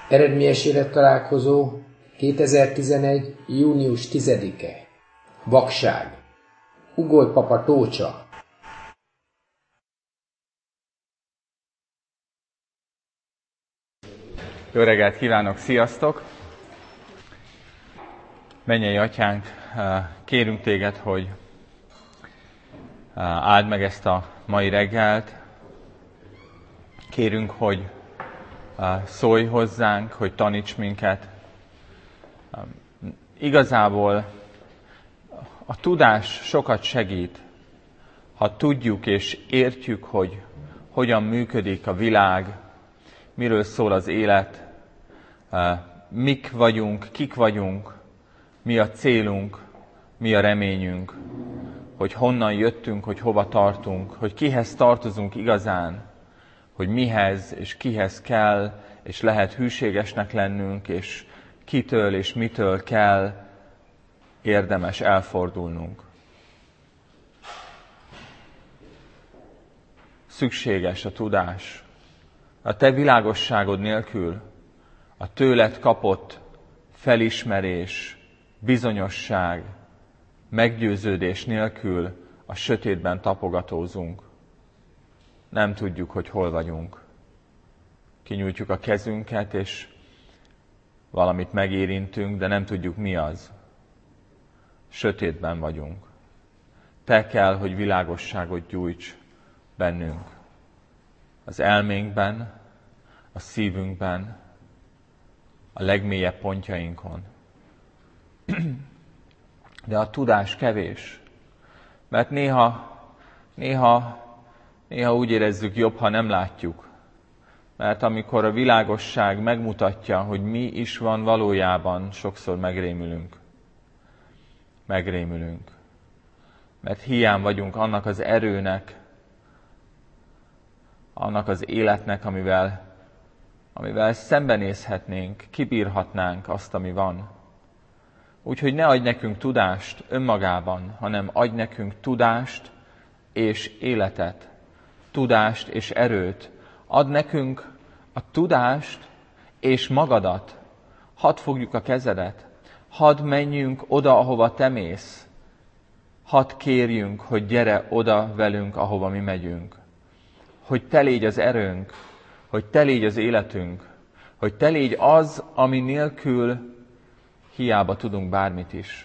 Eredményes élettalálkozó 2011. június 10-e. Vakság. Ugolt papa Tócsa. Jó reggelt kívánok, sziasztok! Mennyei Atyánk, kérünk Téged, hogy áld meg ezt a mai reggelt. Kérünk, hogy szólj hozzánk, hogy taníts minket. Igazából a tudás sokat segít, ha tudjuk és értjük, hogy hogyan működik a világ, miről szól az élet, mik vagyunk, kik vagyunk, mi a célunk, mi a reményünk, hogy honnan jöttünk, hogy hova tartunk, hogy kihez tartozunk igazán, hogy mihez és kihez kell, és lehet hűségesnek lennünk, és kitől és mitől kell érdemes elfordulnunk. Szükséges a tudás. A Te világosságod nélkül, a tőled kapott felismerés, bizonyosság, meggyőződés nélkül a sötétben tapogatózunk. Nem tudjuk, hogy hol vagyunk. Kinyújtjuk a kezünket, és valamit megérintünk, de nem tudjuk, mi az. Sötétben vagyunk. Te kell, hogy világosságot gyújts bennünk. Az elménkben, a szívünkben, a legmélyebb pontjainkon. De a tudás kevés, mert néha úgy érezzük jobb, ha nem látjuk. Mert amikor a világosság megmutatja, hogy mi is van valójában, sokszor megrémülünk. Megrémülünk. Mert hiány vagyunk annak az erőnek, annak az életnek, amivel szembenézhetnénk, kibírhatnánk azt, ami van. Úgyhogy ne adj nekünk tudást önmagában, hanem adj nekünk tudást és életet, tudást és erőt. Add nekünk a tudást és magadat. Hadd fogjuk a kezedet. Hadd menjünk oda, ahova te mész. Hadd kérjünk, hogy gyere oda velünk, ahova mi megyünk. Hogy te légy az erőnk, hogy te légy az életünk, hogy te légy az, ami nélkül hiába tudunk bármit is.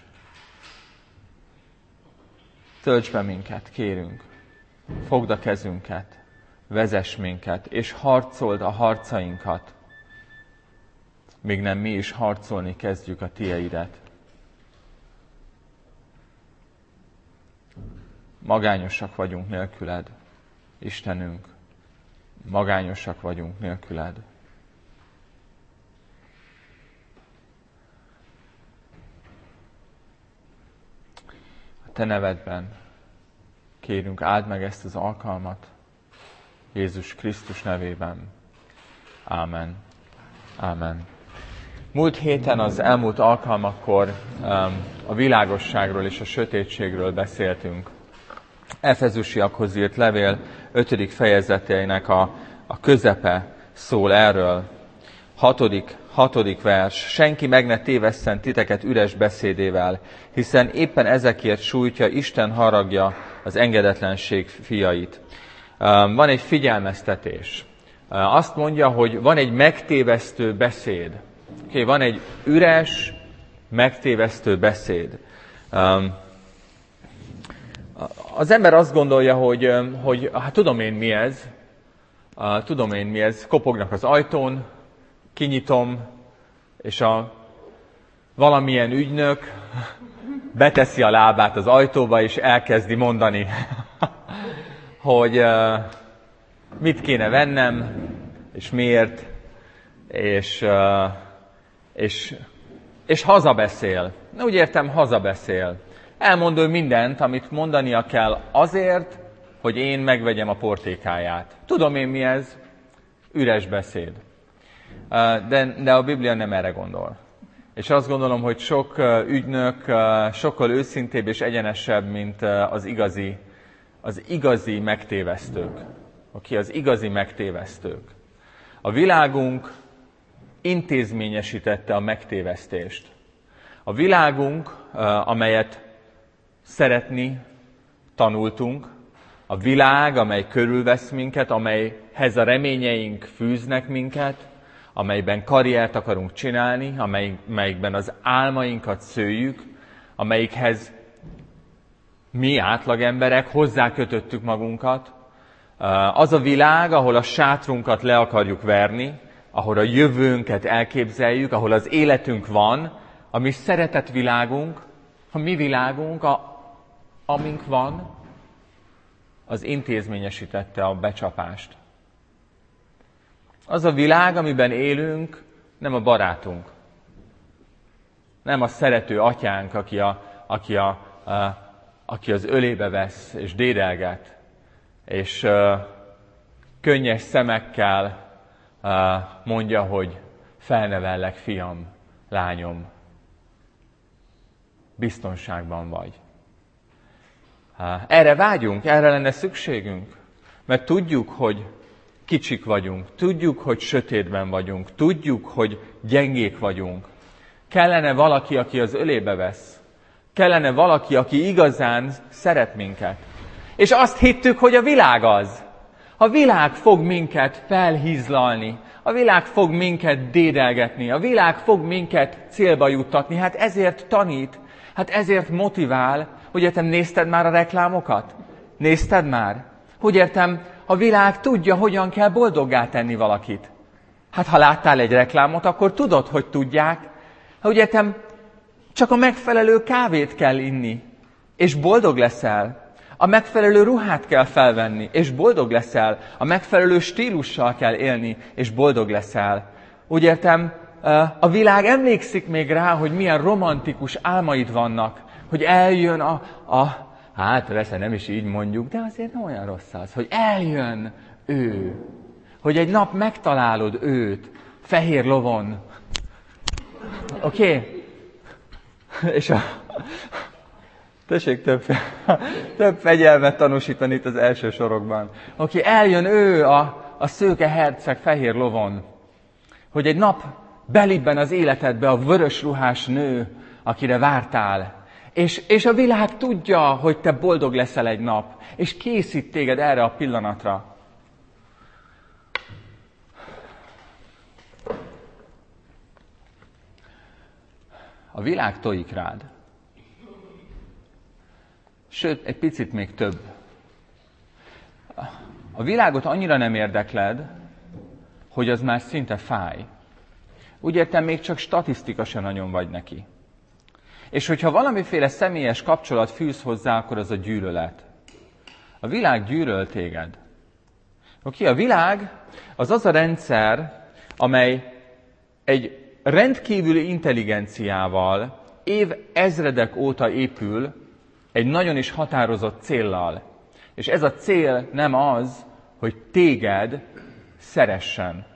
Tölts be minket, kérünk. Fogd a kezünket, vezess minket, és harcold a harcainkat, míg nem mi is harcolni kezdjük a tieidet. Magányosak vagyunk nélküled, Istenünk. Magányosak vagyunk nélküled. A te nevedben kérünk, áld meg ezt az alkalmat, Jézus Krisztus nevében. Ámen. Ámen. Múlt héten, az elmúlt alkalmakkor a világosságról és a sötétségről beszéltünk. Efezusiakhoz írt levél 5. fejezetének a közepe szól erről. 6. vers. Senki meg ne tévesszen titeket üres beszédével, hiszen éppen ezekért sújtja Isten haragja az engedetlenség fiait. Van egy figyelmeztetés. Azt mondja, hogy van egy megtévesztő beszéd. Van egy üres, megtévesztő beszéd. Az ember azt gondolja, hogy hát tudom én mi ez, kopognak az ajtón, kinyitom, és valamilyen ügynök beteszi a lábát az ajtóba, és elkezdi mondani, hogy mit kéne vennem, és miért, és hazabeszél. Úgy értem, hazabeszél. Elmond ő mindent, amit mondania kell azért, hogy én megvegyem a portékáját. Tudom én mi ez? Üres beszéd. De a Biblia nem erre gondol. És azt gondolom, hogy sok ügynök sokkal őszintébb és egyenesebb, mint az igazi megtévesztők. Az igazi megtévesztők. A világunk intézményesítette a megtévesztést. A világunk, amelyet szeretni tanultunk, a világ, amely körülvesz minket, amelyhez a reményeink fűznek minket, amelyben karriert akarunk csinálni, amelyikben az álmainkat szőjük, amelyikhez mi átlagemberek hozzákötöttük magunkat, az a világ, ahol a sátrunkat le akarjuk verni, ahol a jövőnket elképzeljük, ahol az életünk van, a mi szeretett világunk, a mi világunk, amink van, az intézményesítette a becsapást. Az a világ, amiben élünk, nem a barátunk. Nem a szerető atyánk, aki az ölébe vesz és dédelget, és könnyes szemekkel mondja, hogy felnevellek, fiam, lányom, biztonságban vagy. Erre vágyunk, erre lenne szükségünk, mert tudjuk, hogy kicsik vagyunk, tudjuk, hogy sötétben vagyunk, tudjuk, hogy gyengék vagyunk. Kellene valaki, aki az ölébe vesz. Kellene valaki, aki igazán szeret minket. És azt hittük, hogy a világ az. A világ fog minket felhízlalni, a világ fog minket dédelgetni, a világ fog minket célba juttatni. Hát ezért tanít, hát ezért motivál. Hogy értem, nézted már a reklámokat? Nézted már? Hogy értem, a világ tudja, hogyan kell boldoggá tenni valakit. Hát ha láttál egy reklámot, akkor tudod, hogy tudják. Hogy értem, csak a megfelelő kávét kell inni, és boldog leszel. A megfelelő ruhát kell felvenni, és boldog leszel. A megfelelő stílussal kell élni, és boldog leszel. Úgy értem, a világ emlékszik még rá, hogy milyen romantikus álmaid vannak, hogy eljön hát persze nem is így mondjuk, de azért nem olyan rossz az, hogy eljön ő, hogy egy nap megtalálod őt, fehér lovon. Oké? És tessék több fegyelmet tanúsítani itt az első sorokban. Eljön ő, a szőke herceg fehér lovon, hogy egy nap belibben az életedbe a vörös ruhás nő, akire vártál, és a világ tudja, hogy te boldog leszel egy nap, és készít téged erre a pillanatra. A világ tojik rád. Sőt, egy picit még több. A világot annyira nem érdekled, hogy az már szinte fáj. Úgy értem, még csak statisztika sem nagyon vagy neki. És hogyha valamiféle személyes kapcsolat fűz hozzá, akkor az a gyűlölet. A világ gyűlöl téged. A világ az a rendszer, amely egy rendkívüli intelligenciával évezredek óta épül egy nagyon is határozott céllal. És ez a cél nem az, hogy téged szeressen.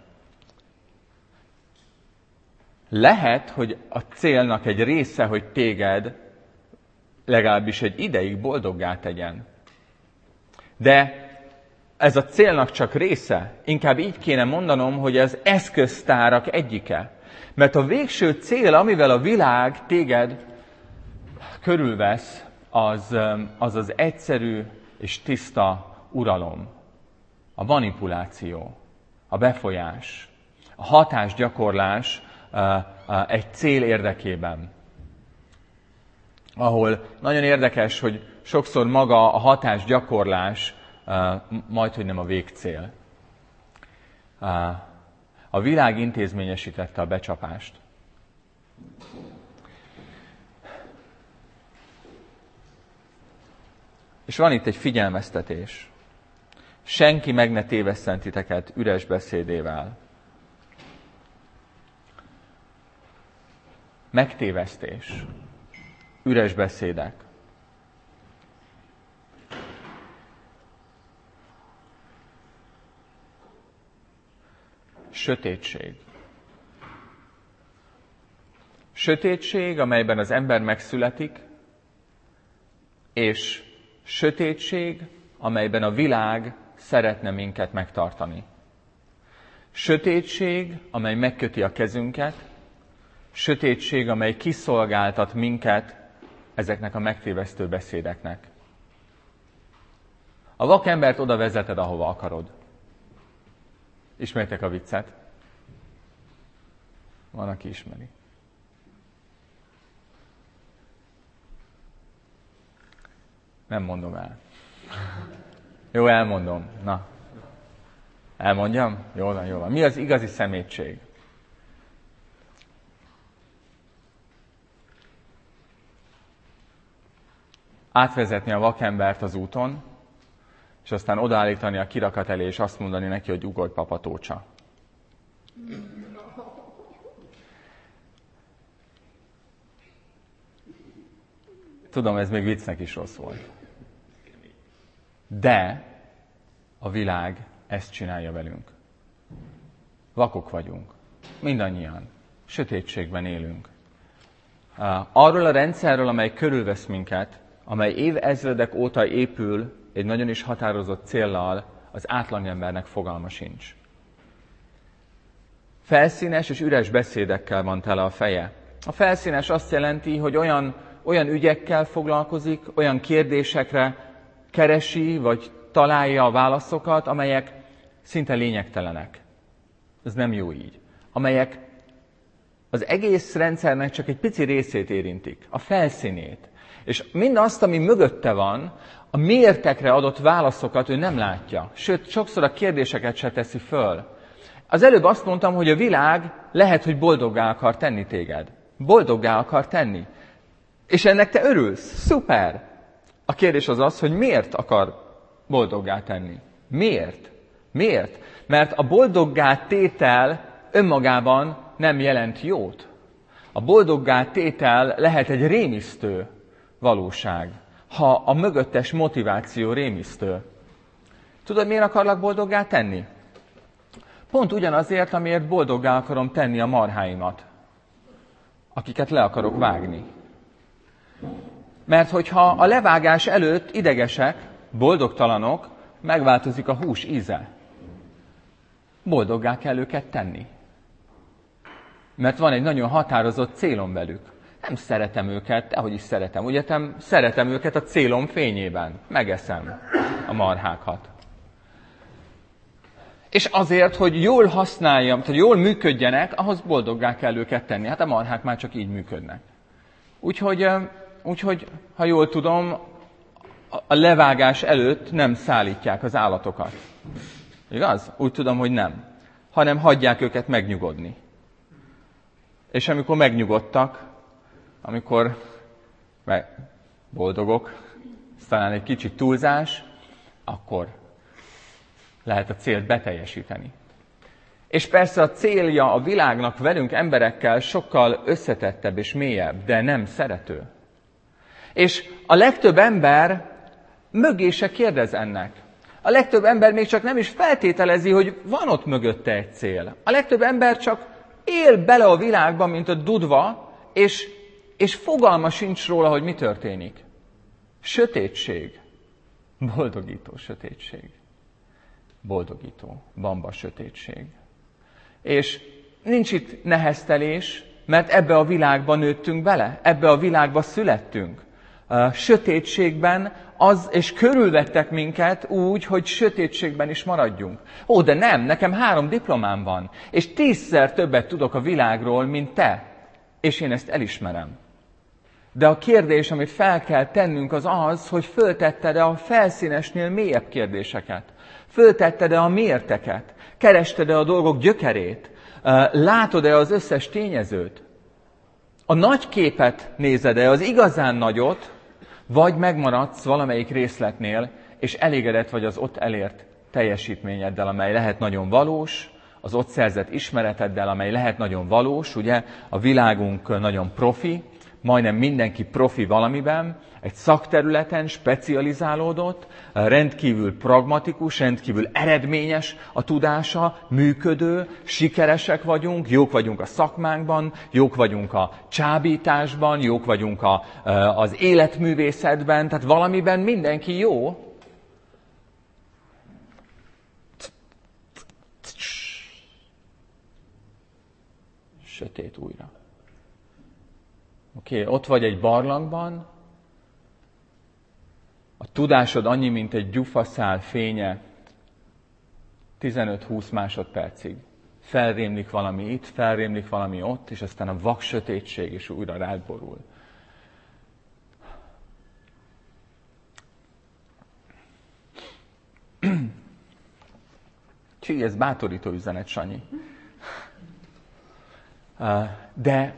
Lehet, hogy a célnak egy része, hogy téged legalábbis egy ideig boldoggá tegyen. De ez a célnak csak része. Inkább így kéne mondanom, hogy ez eszköztárak egyike. Mert a végső cél, amivel a világ téged körülvesz, az egyszerű és tiszta uralom. A manipuláció, a befolyás, a hatásgyakorlás egy cél érdekében. Ahol nagyon érdekes, hogy sokszor maga a hatásgyakorlás majdhogy nem a végcél. A világ intézményesítette a becsapást. És van itt egy figyelmeztetés. Senki meg ne tévesszen titeket üres beszédével. Megtévesztés. Üres beszédek. Sötétség. Sötétség, amelyben az ember megszületik, és sötétség, amelyben a világ szeretne minket megtartani. Sötétség, amely megköti a kezünket, sötétség, amely kiszolgáltat minket ezeknek a megtévesztő beszédeknek. A vakembert oda vezeted, ahova akarod. Ismertek a viccet? Van, aki ismeri. Nem mondom el. Jó, elmondom. Na. Elmondjam? Jól van, jól van. Mi az igazi szemétség? Átvezetni a vakembert az úton, és aztán odaállítani a kirakat elé, és azt mondani neki, hogy ugorj, papa, Tócsa. Tudom, ez még viccnek is rossz volt. De a világ ezt csinálja velünk. Vakok vagyunk. Mindannyian. Sötétségben élünk. Arról a rendszerről, amely körülvesz minket, amely évezredek óta épül egy nagyon is határozott céllal, az átlagembernek fogalma sincs. Felszínes és üres beszédekkel van tele a feje. A felszínes azt jelenti, hogy olyan ügyekkel foglalkozik, olyan kérdésekre keresi, vagy találja a válaszokat, amelyek szinte lényegtelenek. Ez nem jó így. Amelyek az egész rendszernek csak egy pici részét érintik, a felszínét. És mindazt, ami mögötte van, a miértekre adott válaszokat ő nem látja. Sőt, sokszor a kérdéseket se teszi föl. Az előbb azt mondtam, hogy a világ lehet, hogy boldoggá akar tenni téged. Boldoggá akar tenni. És ennek te örülsz. Szuper! A kérdés az az, hogy miért akar boldoggá tenni. Miért? Miért? Mert a boldoggá tétel önmagában nem jelent jót. A boldoggá tétel lehet egy rémisztő valóság, ha a mögöttes motiváció rémisztő. Tudod, miért akarlak boldoggá tenni? Pont ugyanazért, amiért boldoggá akarom tenni a marháimat, akiket le akarok vágni. Mert hogyha a levágás előtt idegesek, boldogtalanok, megváltozik a hús íze. Boldoggá kell őket tenni. Mert van egy nagyon határozott célom velük. Nem szeretem őket, ahogy is szeretem. Ugye szeretem őket a célom fényében. Megeszem a marhákat. És azért, hogy jól használjam, hogy jól működjenek, ahhoz boldoggá kell őket tenni. Hát a marhák már csak így működnek. Úgyhogy ha jól tudom, a levágás előtt nem szállítják az állatokat. Igaz? Úgy tudom, hogy nem. Hanem hagyják őket megnyugodni. És amikor megnyugodtak, amikor boldogok, talán egy kicsit túlzás, akkor lehet a célt beteljesíteni. És persze a célja a világnak velünk, emberekkel sokkal összetettebb és mélyebb, de nem szerető. És a legtöbb ember mögé se kérdez ennek. A legtöbb ember még csak nem is feltételezi, hogy van ott mögötte egy cél. A legtöbb ember csak él bele a világba, mint a dudva, és fogalma sincs róla, hogy mi történik. Sötétség. Boldogító sötétség. Boldogító, bamba sötétség. És nincs itt neheztelés, mert ebbe a világba nőttünk bele, ebbe a világba születtünk. Sötétségben és körülvettek minket úgy, hogy sötétségben is maradjunk. Ó, de nem, nekem 3 diplomám van, és 10-szer többet tudok a világról, mint te. És én ezt elismerem. De a kérdés, amit fel kell tennünk, az az, hogy föltetted-e a felszínesnél mélyebb kérdéseket. Föltetted-e a miérteket? Kerested-e a dolgok gyökerét? Látod-e az összes tényezőt? A nagy képet nézed-e, az igazán nagyot, vagy megmaradsz valamelyik részletnél, és elégedett vagy az ott elért teljesítményeddel, amely lehet nagyon valós, az ott szerzett ismereteddel, amely lehet nagyon valós, ugye a világunk nagyon profi, majdnem mindenki profi valamiben, egy szakterületen specializálódott, rendkívül pragmatikus, rendkívül eredményes a tudása, működő, sikeresek vagyunk, jók vagyunk a szakmánkban, jók vagyunk a csábításban, jók vagyunk az életművészetben, tehát valamiben mindenki jó. sötét újra. Oké, ott vagy egy barlangban, a tudásod annyi, mint egy gyufaszál fénye 15-20 másodpercig. Felrémlik valami itt, felrémlik valami ott, és aztán a vak sötétség is újra rád borul. Csí, ez bátorító üzenet, Sanyi. De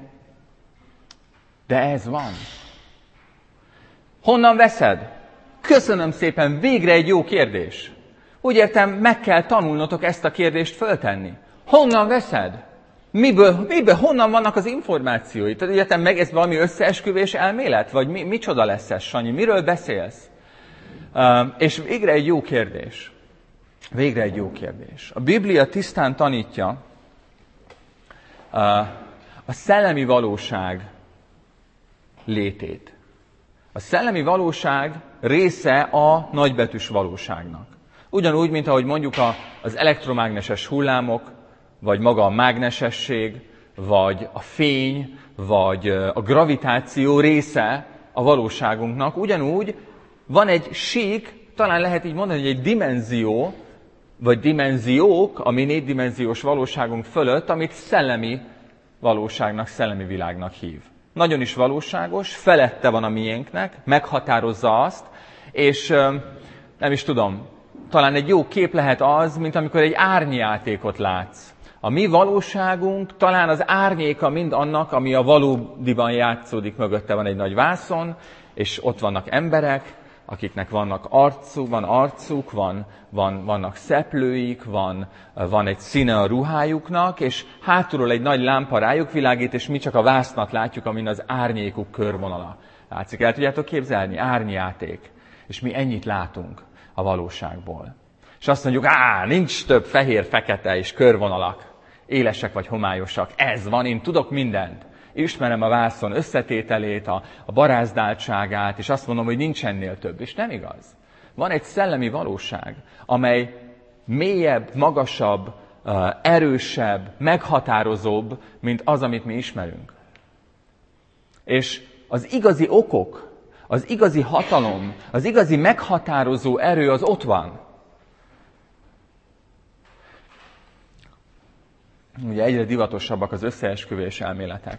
ez van. Honnan veszed? Köszönöm szépen, végre egy jó kérdés. Úgy értem, meg kell tanulnotok ezt a kérdést föltenni. Honnan veszed? Miből, honnan vannak az információi? Tehát értem meg, ez valami összeesküvés elmélet? Vagy micsoda lesz ez, Sanyi? Miről beszélsz? És végre egy jó kérdés. Végre egy jó kérdés. A Biblia tisztán tanítja a szellemi valóság létét. A szellemi valóság része a nagybetűs valóságnak. Ugyanúgy, mint ahogy mondjuk az elektromágneses hullámok, vagy maga a mágnesesség, vagy a fény, vagy a gravitáció része a valóságunknak, ugyanúgy van egy sík, talán lehet így mondani, hogy egy dimenzió, vagy dimenziók a mi 4-dimenziós valóságunk fölött, amit szellemi valóságnak, szellemi világnak hív. Nagyon is valóságos, felette van a miénknek, meghatározza azt, és nem is tudom, talán egy jó kép lehet az, mint amikor egy árnyjátékot látsz. A mi valóságunk talán az árnyéka mind annak, ami a valódiban játszódik, mögötte van egy nagy vászon, és ott vannak emberek, akiknek vannak arcuk, vannak szeplőik, van egy színe a ruhájuknak, és hátulról egy nagy lámpa rájuk világít, és mi csak a vásznat látjuk, amin az árnyékuk körvonala látszik. El tudjátok képzelni? Árnyjáték. És mi ennyit látunk a valóságból. És azt mondjuk, nincs több fehér, fekete és körvonalak. Élesek vagy homályosak. Ez van, én tudok mindent. Ismerem a vászon összetételét, a barázdáltságát, és azt mondom, hogy nincs ennél több. És nem igaz. Van egy szellemi valóság, amely mélyebb, magasabb, erősebb, meghatározóbb, mint az, amit mi ismerünk. És az igazi okok, az igazi hatalom, az igazi meghatározó erő az ott van. Ugye egyre divatosabbak az összeesküvés elméletek.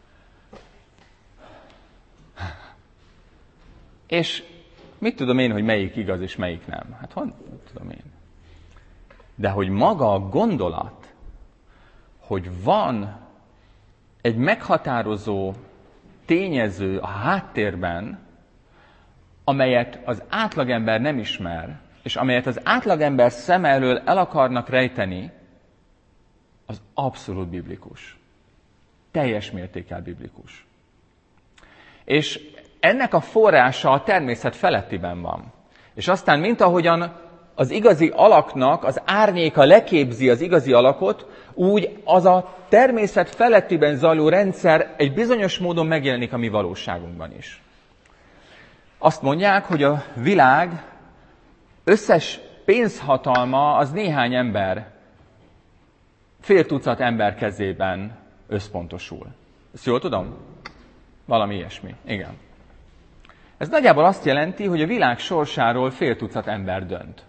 És mit tudom én, hogy melyik igaz és melyik nem? Hát honnan tudom én? De hogy maga a gondolat, hogy van egy meghatározó tényező a háttérben, amelyet az átlagember nem ismer, és amelyet az átlagember szem elől el akarnak rejteni, az abszolút biblikus. Teljes mértékkel biblikus. És ennek a forrása a természet felettiben van. És aztán, mint ahogyan az igazi alaknak az árnyéka leképzi az igazi alakot, úgy az a természet felettiben zajló rendszer egy bizonyos módon megjelenik a mi valóságunkban is. Azt mondják, hogy a világ összes pénzhatalma az néhány ember, fél tucat ember kezében összpontosul. Ezt jól tudom? Valami ilyesmi. Igen. Ez nagyjából azt jelenti, hogy a világ sorsáról fél tucat ember dönt.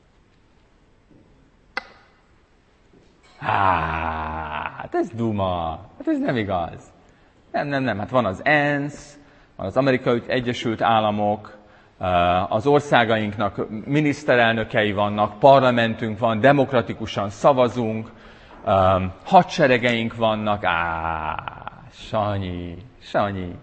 Hát ez duma. Hát ez nem igaz. Nem. Hát van az ENSZ, van az Amerikai Egyesült Államok, az országainknak miniszterelnökei vannak, parlamentünk van, demokratikusan szavazunk, hadseregeink vannak. Sanyi.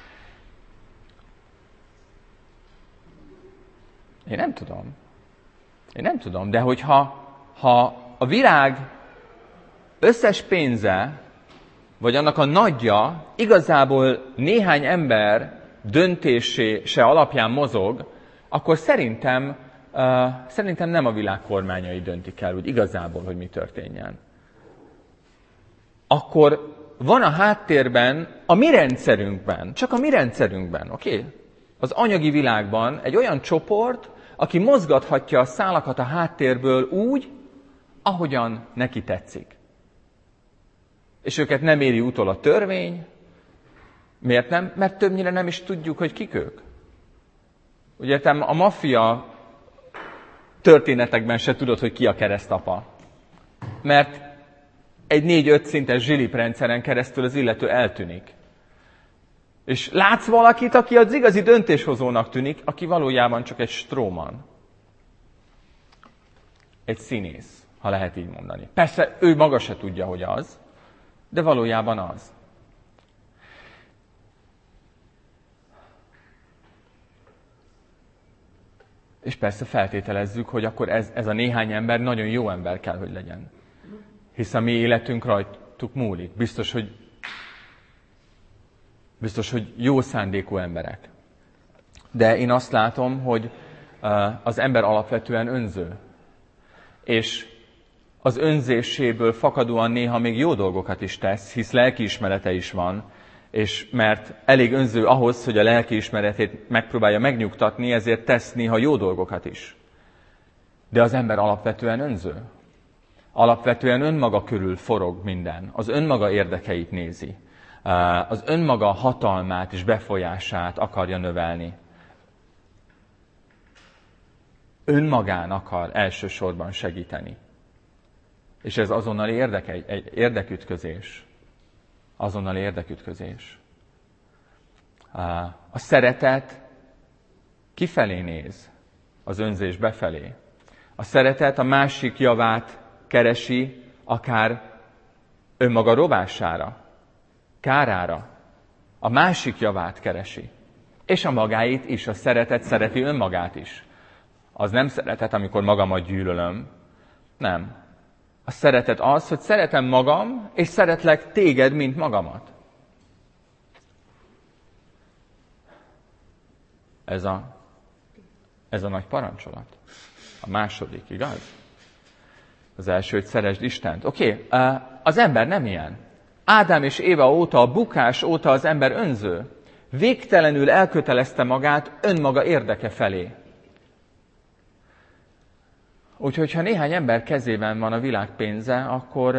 Én nem tudom, de hogyha a világ összes pénze, vagy annak a nagyja igazából néhány ember döntése alapján mozog, akkor szerintem nem a világ kormányai döntik el, úgy igazából, hogy mi történjen. Akkor van a háttérben, a mi rendszerünkben, csak a mi rendszerünkben, oké? Az anyagi világban egy olyan csoport, aki mozgathatja a szálakat a háttérből úgy, ahogyan neki tetszik. és őket nem éri utol a törvény. Miért nem? Mert többnyire nem is tudjuk, hogy kik ők. Ugye a maffia történetekben se tudod, hogy ki a keresztapa. Mert egy 4-5 szintes zsiliprendszeren keresztül az illető eltűnik. És látsz valakit, aki az igazi döntéshozónak tűnik, aki valójában csak egy stróman. Egy színész, ha lehet így mondani. Persze ő maga se tudja, hogy az, de valójában az. És persze feltételezzük, hogy akkor ez a néhány ember nagyon jó ember kell, hogy legyen. Hisz a mi életünk rajtuk múlik. Biztos, hogy jó szándékú emberek. De én azt látom, hogy az ember alapvetően önző. És az önzéséből fakadóan néha még jó dolgokat is tesz, hisz lelkiismerete is van, és mert elég önző ahhoz, hogy a lelkiismeretét megpróbálja megnyugtatni, ezért tesz néha jó dolgokat is. De az ember alapvetően önző. Alapvetően önmaga körül forog minden. Az önmaga érdekeit nézi. Az önmaga hatalmát és befolyását akarja növelni. Önmagán akar elsősorban segíteni. És ez azonnali érdekütközés. Azonnali érdekütközés. A szeretet kifelé néz, az önzés befelé. A szeretet a másik javát keresi, akár önmaga rovására, kárára. A másik javát keresi. És a magáit is. A szeretet szereti önmagát is. Az nem szeretet, amikor magamat gyűlölöm. Nem. A szeretet az, hogy szeretem magam, és szeretlek téged, mint magamat. Ez a nagy parancsolat. A második, igaz? Az első, hogy szeresd Istent. Oké, az ember nem ilyen. Ádám és Éva óta, a bukás óta az ember önző. Végtelenül elkötelezte magát önmaga érdeke felé. Úgyhogy, ha néhány ember kezében van a világ pénze, akkor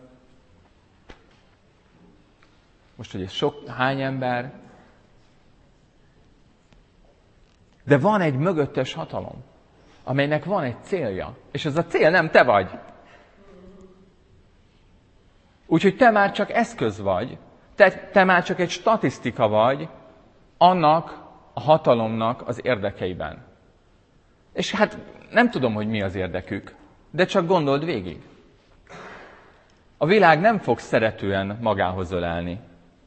most, hogy ez hány ember, de van egy mögöttes hatalom, amelynek van egy célja, és ez a cél nem te vagy. Úgyhogy te már csak eszköz vagy, te már csak egy statisztika vagy annak a hatalomnak az érdekeiben. És hát nem tudom, hogy mi az érdekük, de csak gondold végig. A világ nem fog szeretően magához ölelni,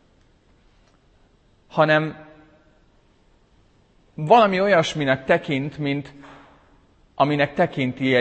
hanem valami olyasminek tekint, mint aminek tekinti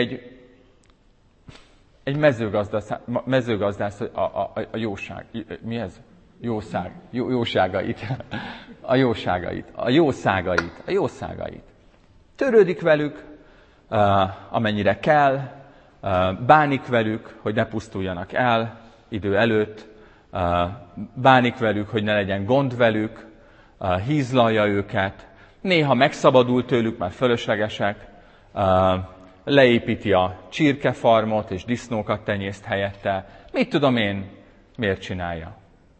egy mezőgazdász a jóság. Mi ez? Jóságait. A jószágait. Törődik velük, amennyire kell, bánik velük, hogy ne pusztuljanak el idő előtt, bánik velük, hogy ne legyen gond velük, hízlalja őket, néha megszabadul tőlük, mert fölöslegesek, leépíti a csirkefarmot és disznókat tenyészt helyette. Mit tudom én, miért csinálja?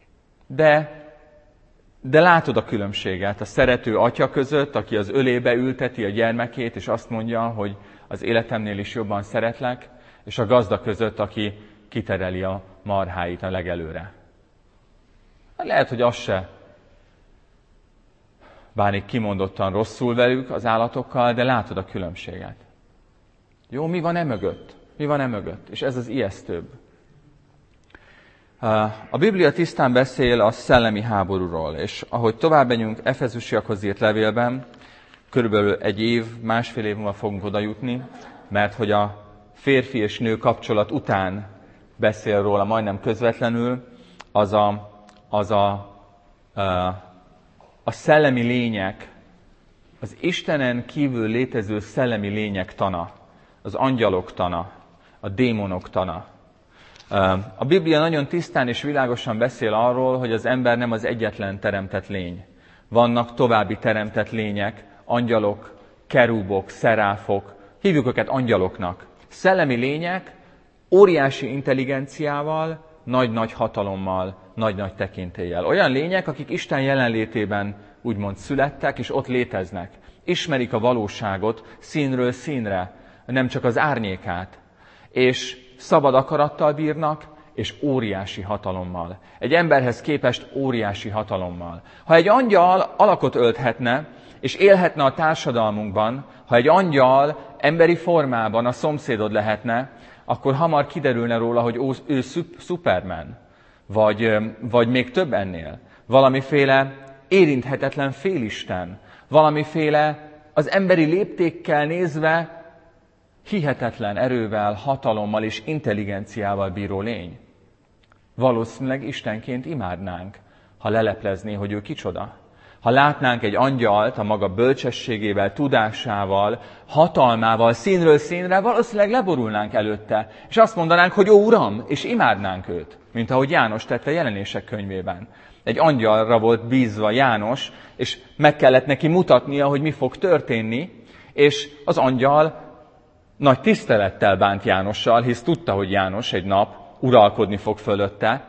De látod a különbséget a szerető atya között, aki az ölébe ülteti a gyermekét, és azt mondja, hogy az életemnél is jobban szeretlek, és a gazda között, aki kitereli a marháit a legelőre. Lehet, hogy az se bánik kimondottan rosszul velük, az állatokkal, de látod a különbséget. Jó, mi van mögött? Mi van mögött? És ez az ijesztőbb. A Biblia tisztán beszél a szellemi háborúról, és ahogy tovább megyünk Efezusiakhoz írt levélben, körülbelül másfél év múlva fogunk oda jutni, mert hogy a férfi és nő kapcsolat után beszél róla majdnem közvetlenül, a szellemi lények, az Istenen kívül létező szellemi lények tana, az angyalok tana, a démonok tana. A Biblia nagyon tisztán és világosan beszél arról, hogy az ember nem az egyetlen teremtett lény. Vannak további teremtett lények, angyalok, kerúbok, szeráfok, hívjuk őket angyaloknak. Szellemi lények, óriási intelligenciával, nagy-nagy hatalommal, nagy-nagy tekintéllyel. Olyan lények, akik Isten jelenlétében úgymond születtek, és ott léteznek. Ismerik a valóságot színről színre, nem csak az árnyékát. És szabad akarattal bírnak, és óriási hatalommal. Egy emberhez képest óriási hatalommal. Ha egy angyal alakot ölthetne, és élhetne a társadalmunkban, ha egy angyal emberi formában a szomszédod lehetne, akkor hamar kiderülne róla, hogy ő Superman, vagy még több ennél. Valamiféle érinthetetlen félisten, valamiféle az emberi léptékkel nézve hihetetlen erővel, hatalommal és intelligenciával bíró lény. Valószínűleg Istenként imádnánk, ha leleplezné, hogy ő kicsoda. Ha látnánk egy angyalt a maga bölcsességével, tudásával, hatalmával, színről színre, valószínűleg leborulnánk előtte, és azt mondanánk, hogy ó, Uram, és imádnánk őt, mint ahogy János tette Jelenések könyvében. Egy angyalra volt bízva János, és meg kellett neki mutatnia, hogy mi fog történni, és az angyal nagy tisztelettel bánt Jánossal, hisz tudta, hogy János egy nap uralkodni fog fölötte,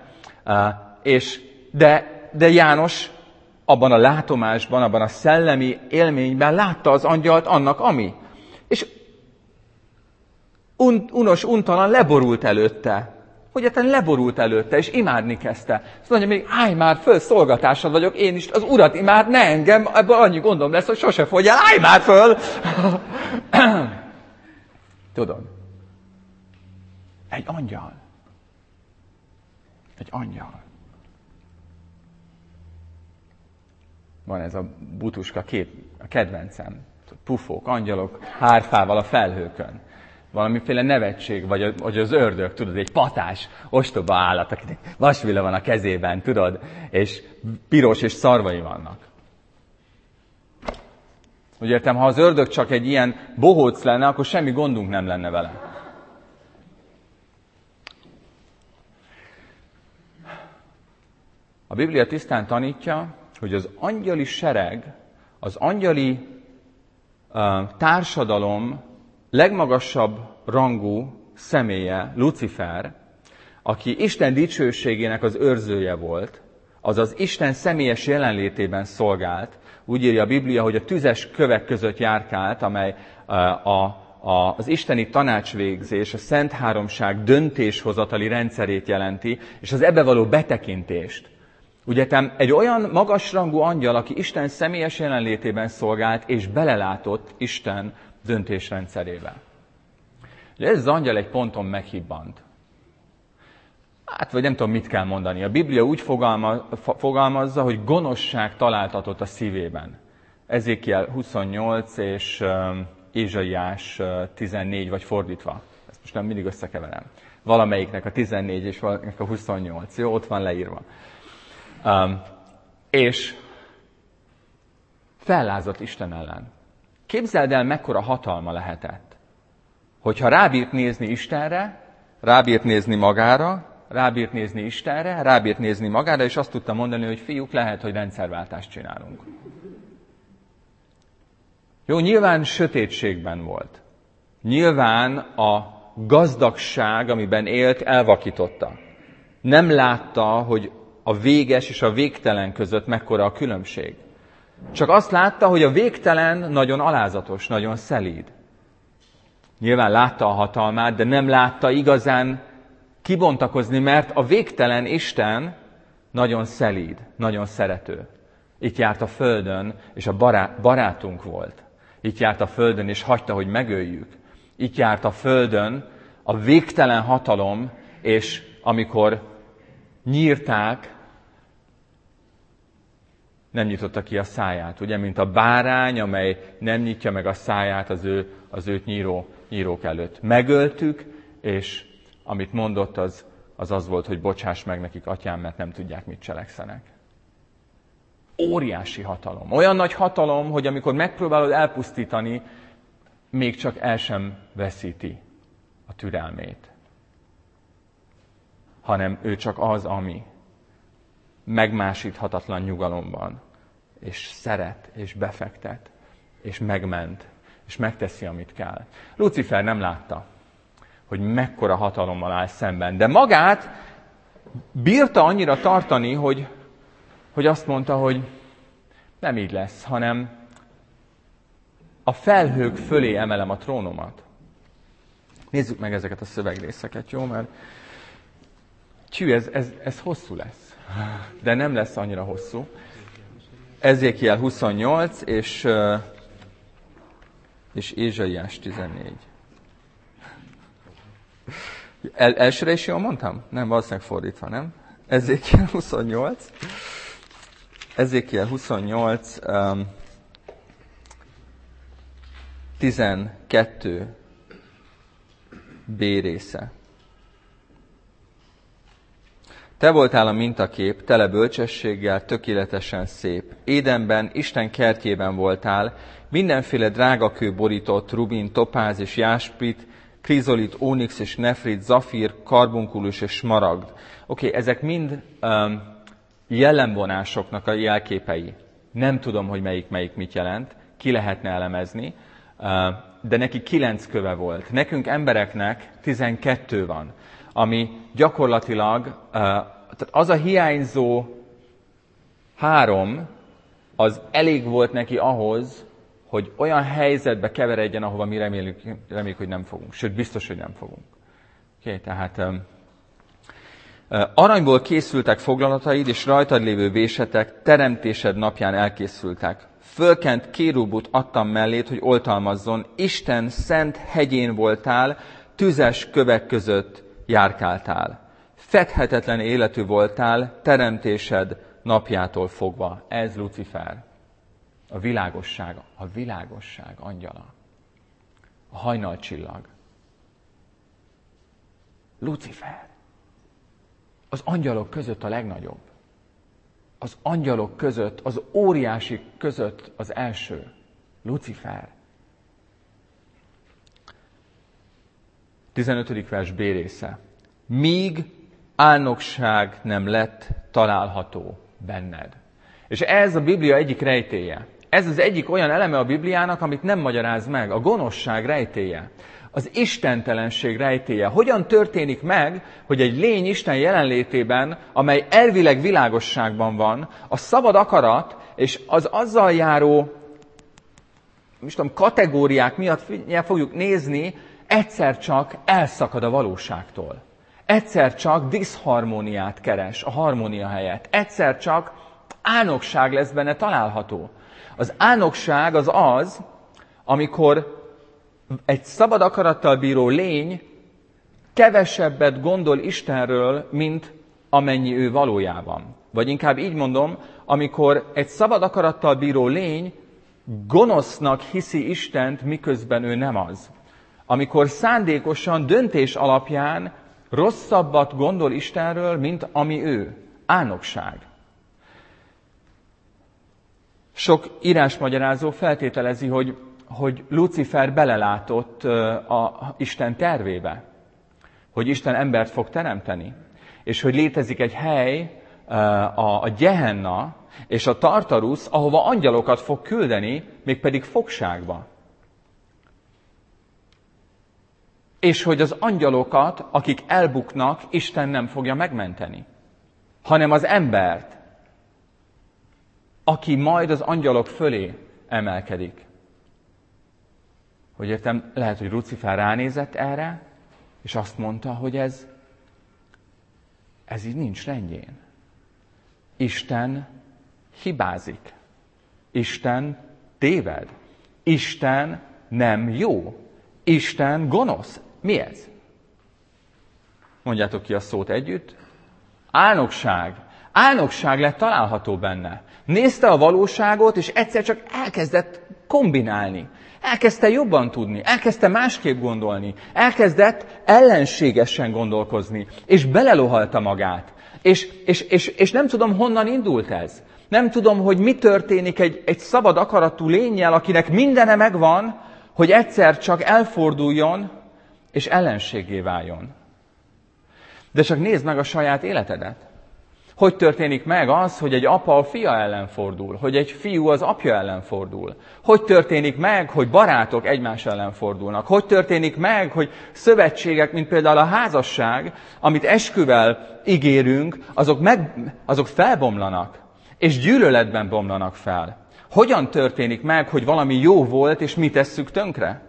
de János abban a látomásban, abban a szellemi élményben látta az angyalt annak, ami. És untalan leborult előtte. Hogy egyáltalán leborult előtte, és imádni kezdte. Azt mondja még, állj már föl, szolgatásod vagyok, én is az Urat imád, ne engem, ebből annyi gondom lesz, hogy sose fogy el, állj már föl! Tudod, egy angyal. Egy angyal. Van ez a butuska a kedvencem. Pufók, angyalok, hárfával a felhőkön. Valamiféle nevetség, vagy az ördög, tudod, egy patás, ostoba állat, akinek vasvilla van a kezében, tudod, és piros és szarvai vannak. Úgy értem, ha az ördög csak egy ilyen bohóc lenne, akkor semmi gondunk nem lenne vele. A Biblia tisztán tanítja, hogy az angyali sereg, az angyali társadalom legmagasabb rangú személye, Lucifer, aki Isten dicsőségének az őrzője volt, azaz Isten személyes jelenlétében szolgált. Úgy írja a Biblia, hogy a tüzes kövek között járkált, amely az isteni tanácsvégzés, a Szent Háromság döntéshozatali rendszerét jelenti, és az ebbe való betekintést. Ugye egy olyan magasrangú angyal, aki Isten személyes jelenlétében szolgált, és belelátott Isten döntésrendszerébe. Ugye ez az angyal egy ponton meghibbant. Hát, vagy nem tudom, mit kell mondani. A Biblia úgy fogalmazza, hogy gonoszság találtatott a szívében. Ezékiel 28 és Ézsaiás 14, vagy fordítva. Ezt most nem mindig összekeverem. Valamelyiknek a 14 és valamelyiknek a 28. Jó, ott van leírva. És fellázadt Isten ellen. Képzeld el, mekkora hatalma lehetett. Hogyha rábírt nézni Istenre, rábírt nézni magára, rábírt nézni Istenre, rábírt nézni magára, és azt tudta mondani, hogy fiúk, lehet, hogy rendszerváltást csinálunk. Jó, nyilván sötétségben volt. Nyilván a gazdagság, amiben élt, elvakította. Nem látta, hogy a véges és a végtelen között mekkora a különbség. Csak azt látta, hogy a végtelen nagyon alázatos, nagyon szelíd. Nyilván látta a hatalmát, de nem látta igazán kibontakozni, mert a végtelen Isten nagyon szelíd, nagyon szerető. Itt járt a földön, és a barátunk volt. Itt járt a földön, és hagyta, hogy megöljük. Itt járt a földön a végtelen hatalom, és amikor nyírták, nem nyitotta ki a száját. Ugye, mint a bárány, amely nem nyitja meg a száját az őt nyírók előtt. Megöltük, és amit mondott, az volt, hogy bocsáss meg nekik, atyám, mert nem tudják, mit cselekszenek. Óriási hatalom. Olyan nagy hatalom, hogy amikor megpróbálod elpusztítani, még csak el sem veszíti a türelmét. Hanem ő csak az, ami megmásíthatatlan nyugalomban, és szeret, és befektet, és megment, és megteszi, amit kell. Lucifer nem látta, hogy mekkora hatalommal áll szemben, de magát bírta annyira tartani, hogy azt mondta, hogy nem így lesz, hanem a felhők fölé emelem a trónomat. Nézzük meg ezeket a szövegrészeket, jó? Mert ez hosszú lesz, de nem lesz annyira hosszú. Ezékiel 28 és Ézsaiás 14. Elsőre is jól mondtam? Nem, valószínűleg fordítva, nem? Ezékiel 28. Ezékiel 28, 12 B része. Te voltál a mintakép, tele bölcsességgel, tökéletesen szép. Édenben, Isten kertjében voltál, mindenféle drágakő borított, rubin, topáz és jásprit, krizolit, ónix és nefrit, zafír, karbunkulus és smaragd. Oké, ezek mind jellemvonásoknak a jelképei. Nem tudom, hogy melyik mit jelent, ki lehetne elemezni, de neki 9 köve volt. Nekünk embereknek 12 van, ami gyakorlatilag, tehát az a hiányzó 3, az elég volt neki ahhoz, hogy olyan helyzetbe keveredjen, ahova mi reméljük, hogy nem fogunk. Sőt, biztos, hogy nem fogunk. Oké, tehát aranyból készültek foglalataid, és rajtad lévő vésetek teremtésed napján elkészültek. Fölkent kérubut adtam mellét, hogy oltalmazzon. Isten szent hegyén voltál, tüzes kövek között járkáltál. Fedhetetlen életű voltál, teremtésed napjától fogva. Ez Lucifer. A világosság angyala. A hajnalcsillag. Lucifer. Az angyalok között a legnagyobb. Az angyalok között, az óriási között az első. Lucifer. 15. vers B része. Míg álnokság nem lett található benned. És ez a Biblia egyik rejtélye. Ez az egyik olyan eleme a Bibliának, amit nem magyaráz meg. A gonoszság rejtélye. Az istentelenség rejtélye. Hogyan történik meg, hogy egy lény Isten jelenlétében, amely elvileg világosságban van, a szabad akarat és az azzal járó, kategóriák miatt fogjuk nézni, egyszer csak elszakad a valóságtól. Egyszer csak diszharmóniát keres a harmónia helyett. Egyszer csak álnokság lesz benne található. Az álnokság az, amikor egy szabad akarattal bíró lény kevesebbet gondol Istenről, mint amennyi ő valójában. Vagy inkább így mondom, amikor egy szabad akarattal bíró lény gonosznak hiszi Istent, miközben ő nem az. Amikor szándékosan, döntés alapján rosszabbat gondol Istenről, mint ami ő. Álnokság. Sok írásmagyarázó feltételezi, hogy Lucifer belelátott a Isten tervébe, hogy Isten embert fog teremteni, és hogy létezik egy hely, a Gehenna és a Tartarusz, ahova angyalokat fog küldeni, mégpedig fogságba. És hogy az angyalokat, akik elbuknak, Isten nem fogja megmenteni, hanem az embert, aki majd az angyalok fölé emelkedik. Hogy értem, lehet, hogy Lucifer ránézett erre, és azt mondta, hogy ez így nincs rendjén. Isten hibázik. Isten téved. Isten nem jó. Isten gonosz. Mi ez? Mondjátok ki a szót együtt. Álnokság. Álnokság lett található benne. Nézte a valóságot, és egyszer csak elkezdett kombinálni. Elkezdte jobban tudni, elkezdte másképp gondolni, elkezdett ellenségesen gondolkozni, és belelohalta magát. És nem tudom, honnan indult ez. Nem tudom, hogy mi történik egy szabad akaratú lénnyel, akinek mindene megvan, hogy egyszer csak elforduljon, és ellenségé váljon. De csak nézd meg a saját életedet. Hogy történik meg az, hogy egy apa a fia ellen fordul, hogy egy fiú az apja ellen fordul? Hogy történik meg, hogy barátok egymás ellen fordulnak? Hogy történik meg, hogy szövetségek, mint például a házasság, amit esküvel ígérünk, azok felbomlanak, és gyűlöletben bomlanak fel? Hogyan történik meg, hogy valami jó volt, és mi tesszük tönkre?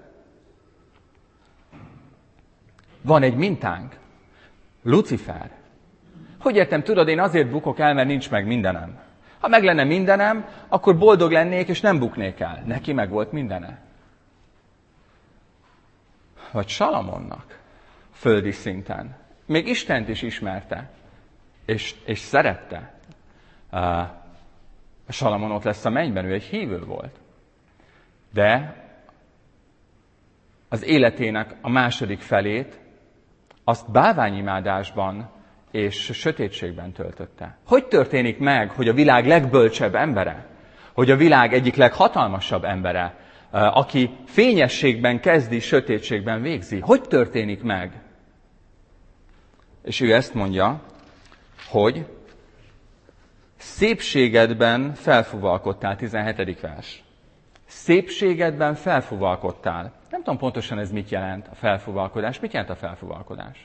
Van egy mintánk. Lucifer. Hogy értem, tudod, én azért bukok el, mert nincs meg mindenem. Ha meg lenne mindenem, akkor boldog lennék, és nem buknék el. Neki meg volt mindene. Vagy Salamonnak, földi szinten. Még Istent is ismerte, és szerette. Salamon ott lesz a mennyben, ő egy hívő volt. De az életének a második felét azt bálványimádásban és sötétségben töltötte. Hogy történik meg, hogy a világ legbölcsebb embere, hogy a világ egyik leghatalmasabb embere, aki fényességben kezdi, sötétségben végzi? Hogy történik meg? És ő ezt mondja, hogy szépségedben felfúvalkodtál, 17. vers. Szépségedben felfúvalkodtál. Nem tudom pontosan ez mit jelent, a felfúvalkodás. Mit jelent a felfúvalkodás?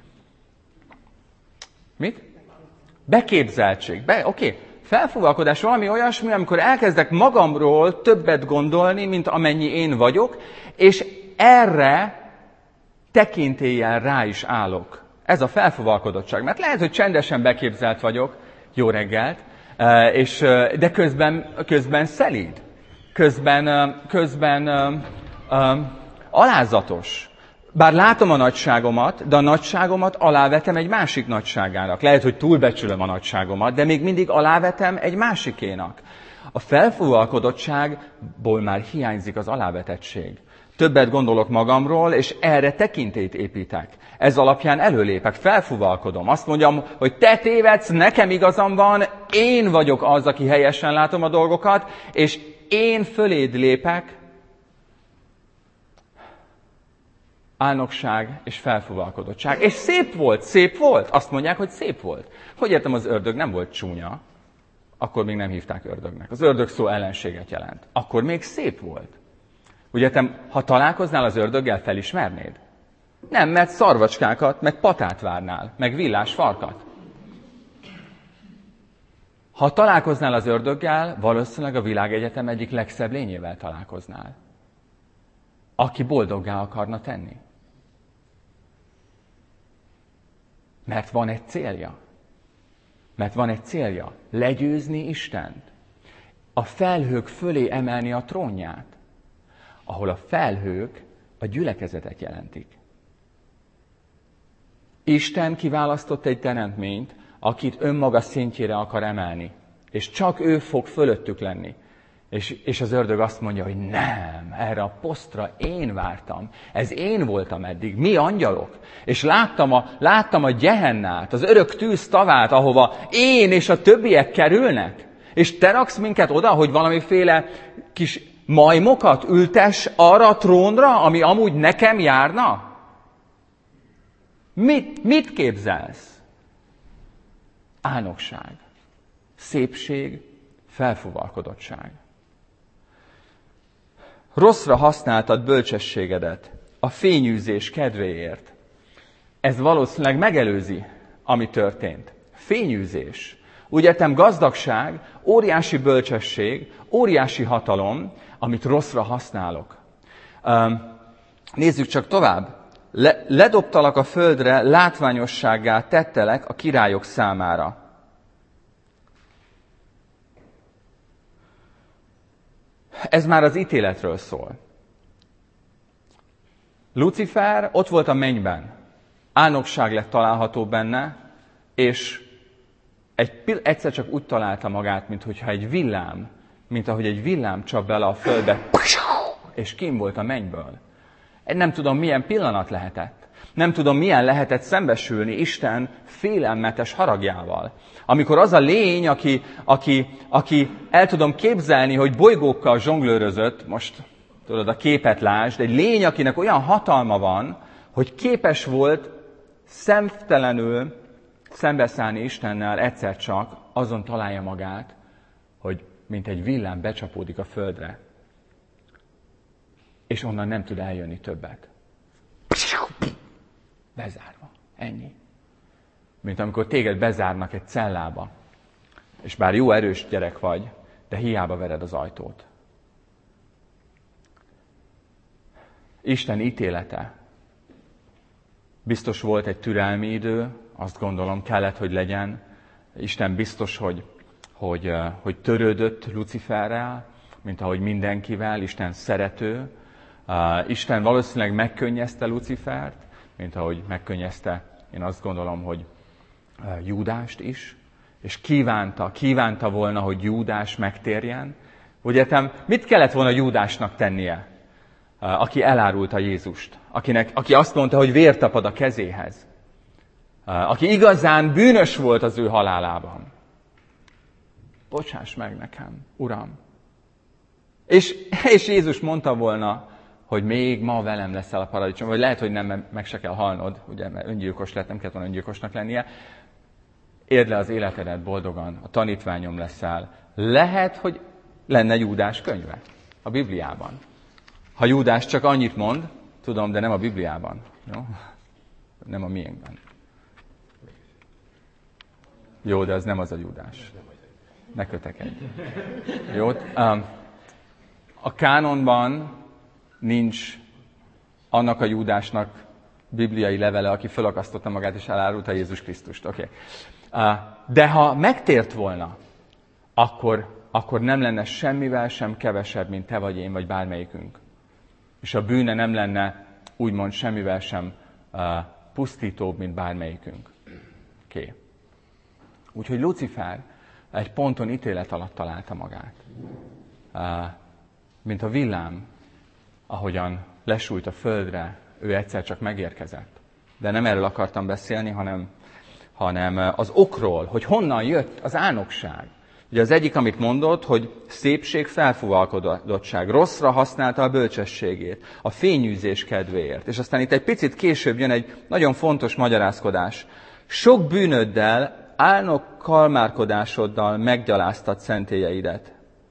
Mit? Beképzeltség. Oké. Felfúvalkodás valami olyasmi, amikor elkezdek magamról többet gondolni, mint amennyi én vagyok, és erre tekintéllyel rá is állok. Ez a felfúvalkodottság. Mert lehet, hogy csendesen beképzelt vagyok, jó reggelt, de közben szelíd. Közben alázatos. Bár látom a nagyságomat, de a nagyságomat alávetem egy másik nagyságának. Lehet, hogy túlbecsülöm a nagyságomat, de még mindig alávetem egy másikénak. A felfúvalkodottságból már hiányzik az alávetettség. Többet gondolok magamról, és erre tekintélyt építek. Ez alapján előlépek, felfúvalkodom. Azt mondjam, hogy te tévedsz, nekem igazam van, én vagyok az, aki helyesen látom a dolgokat, és én föléd lépek. Álnokság és felfúvalkodottság. És szép volt. Azt mondják, hogy szép volt. Hogy értem, az ördög nem volt csúnya, akkor még nem hívták ördögnek. Az ördög szó ellenséget jelent. Akkor még szép volt. Ugye te, ha találkoznál az ördöggel, felismernéd? Nem, mert szarvacskákat, meg patát várnál, meg villás farkat. Ha találkoznál az ördöggel, valószínűleg a világegyetem egyik legszebb lényével találkoznál. Aki boldoggá akarna tenni. Mert van egy célja. Legyőzni Istent. A felhők fölé emelni a trónját. Ahol a felhők a gyülekezetet jelentik. Isten kiválasztott egy teremtményt, akit önmaga szintjére akar emelni. És csak ő fog fölöttük lenni. És az ördög azt mondja, hogy nem, erre a posztra én vártam. Ez én voltam eddig, mi angyalok. És láttam a gyehennát, az örök tűz tavát, ahova én és a többiek kerülnek. És te raksz minket oda, hogy valamiféle kis majmokat ültess arra a trónra, ami amúgy nekem járna? Mit képzelsz? Álnokság, szépség, felfúvalkodottság. Rosszra használtad bölcsességedet a fényűzés kedvéért. Ez valószínűleg megelőzi, ami történt. Fényűzés. Úgy értem, gazdagság, óriási bölcsesség, óriási hatalom, amit rosszra használok. Nézzük csak tovább. Ledobtalak a földre, látványossággá tettelek a királyok számára. Ez már az ítéletről szól. Lucifer ott volt a mennyben. Álnokság lett található benne, és egyszer csak úgy találta magát, mint ahogy egy villám csap bele a földbe, és kim volt a mennyből. Nem tudom, milyen pillanat lehetett. Nem tudom, milyen lehetett szembesülni Isten félelmetes haragjával. Amikor az a lény, aki el tudom képzelni, hogy bolygókkal zsonglőrözött, most tudod, a képet lásd, egy lény, akinek olyan hatalma van, hogy képes volt szemtelenül szembeszállni Istennel egyszer csak azon találja magát, hogy mint egy villám becsapódik a földre, és onnan nem tud eljönni többet. Bezárva. Ennyi. Mint amikor téged bezárnak egy cellába, és bár jó erős gyerek vagy, de hiába vered az ajtót. Isten ítélete. Biztos volt egy türelmi idő, azt gondolom, kellett, hogy legyen. Isten biztos, hogy törődött Luciferrel, mint ahogy mindenkivel, Isten szerető. Isten valószínűleg megkönnyezte Lucifert, mint ahogy megkönnyezte, én azt gondolom, hogy Júdást is, és kívánta volna, hogy Júdás megtérjen. Ugye, mit kellett volna Júdásnak tennie, aki elárulta Jézust, aki azt mondta, hogy vér tapad a kezéhez, aki igazán bűnös volt az ő halálában? Bocsáss meg nekem, Uram! És Jézus mondta volna, hogy még ma velem leszel a paradicsom, vagy lehet, hogy nem, meg se kell halnod, ugye, mert öngyilkos lett, nem kellett volna öngyilkosnak lennie. Érd le az életedet boldogan, a tanítványom leszel. Lehet, hogy lenne Júdás könyve a Bibliában. Ha Júdás csak annyit mond, tudom, de nem a Bibliában. Jó? Nem a miénkben. Jó, de az nem az a Júdás. Ne kötekedj. Jó? A kánonban nincs annak a Júdásnak bibliai levele, aki felakasztotta magát és elárulta Jézus Krisztust. Okay. De ha megtért volna, akkor nem lenne semmivel sem kevesebb, mint te vagy én, vagy bármelyikünk. És a bűne nem lenne úgymond semmivel sem pusztítóbb, mint bármelyikünk. Okay. Úgyhogy Lucifer egy ponton ítélet alatt találta magát. Mint a villám, ahogyan lesújt a földre, ő egyszer csak megérkezett. De nem erről akartam beszélni, hanem az okról, hogy honnan jött az álnokság. Ugye az egyik, amit mondott, hogy szépség, felfúvalkodottság, rosszra használta a bölcsességét, a fényűzés kedvéért. És aztán itt egy picit később jön egy nagyon fontos magyarázkodás. Sok bűnöddel, álnok kalmárkodásoddal meggyaláztad szentélyeidet.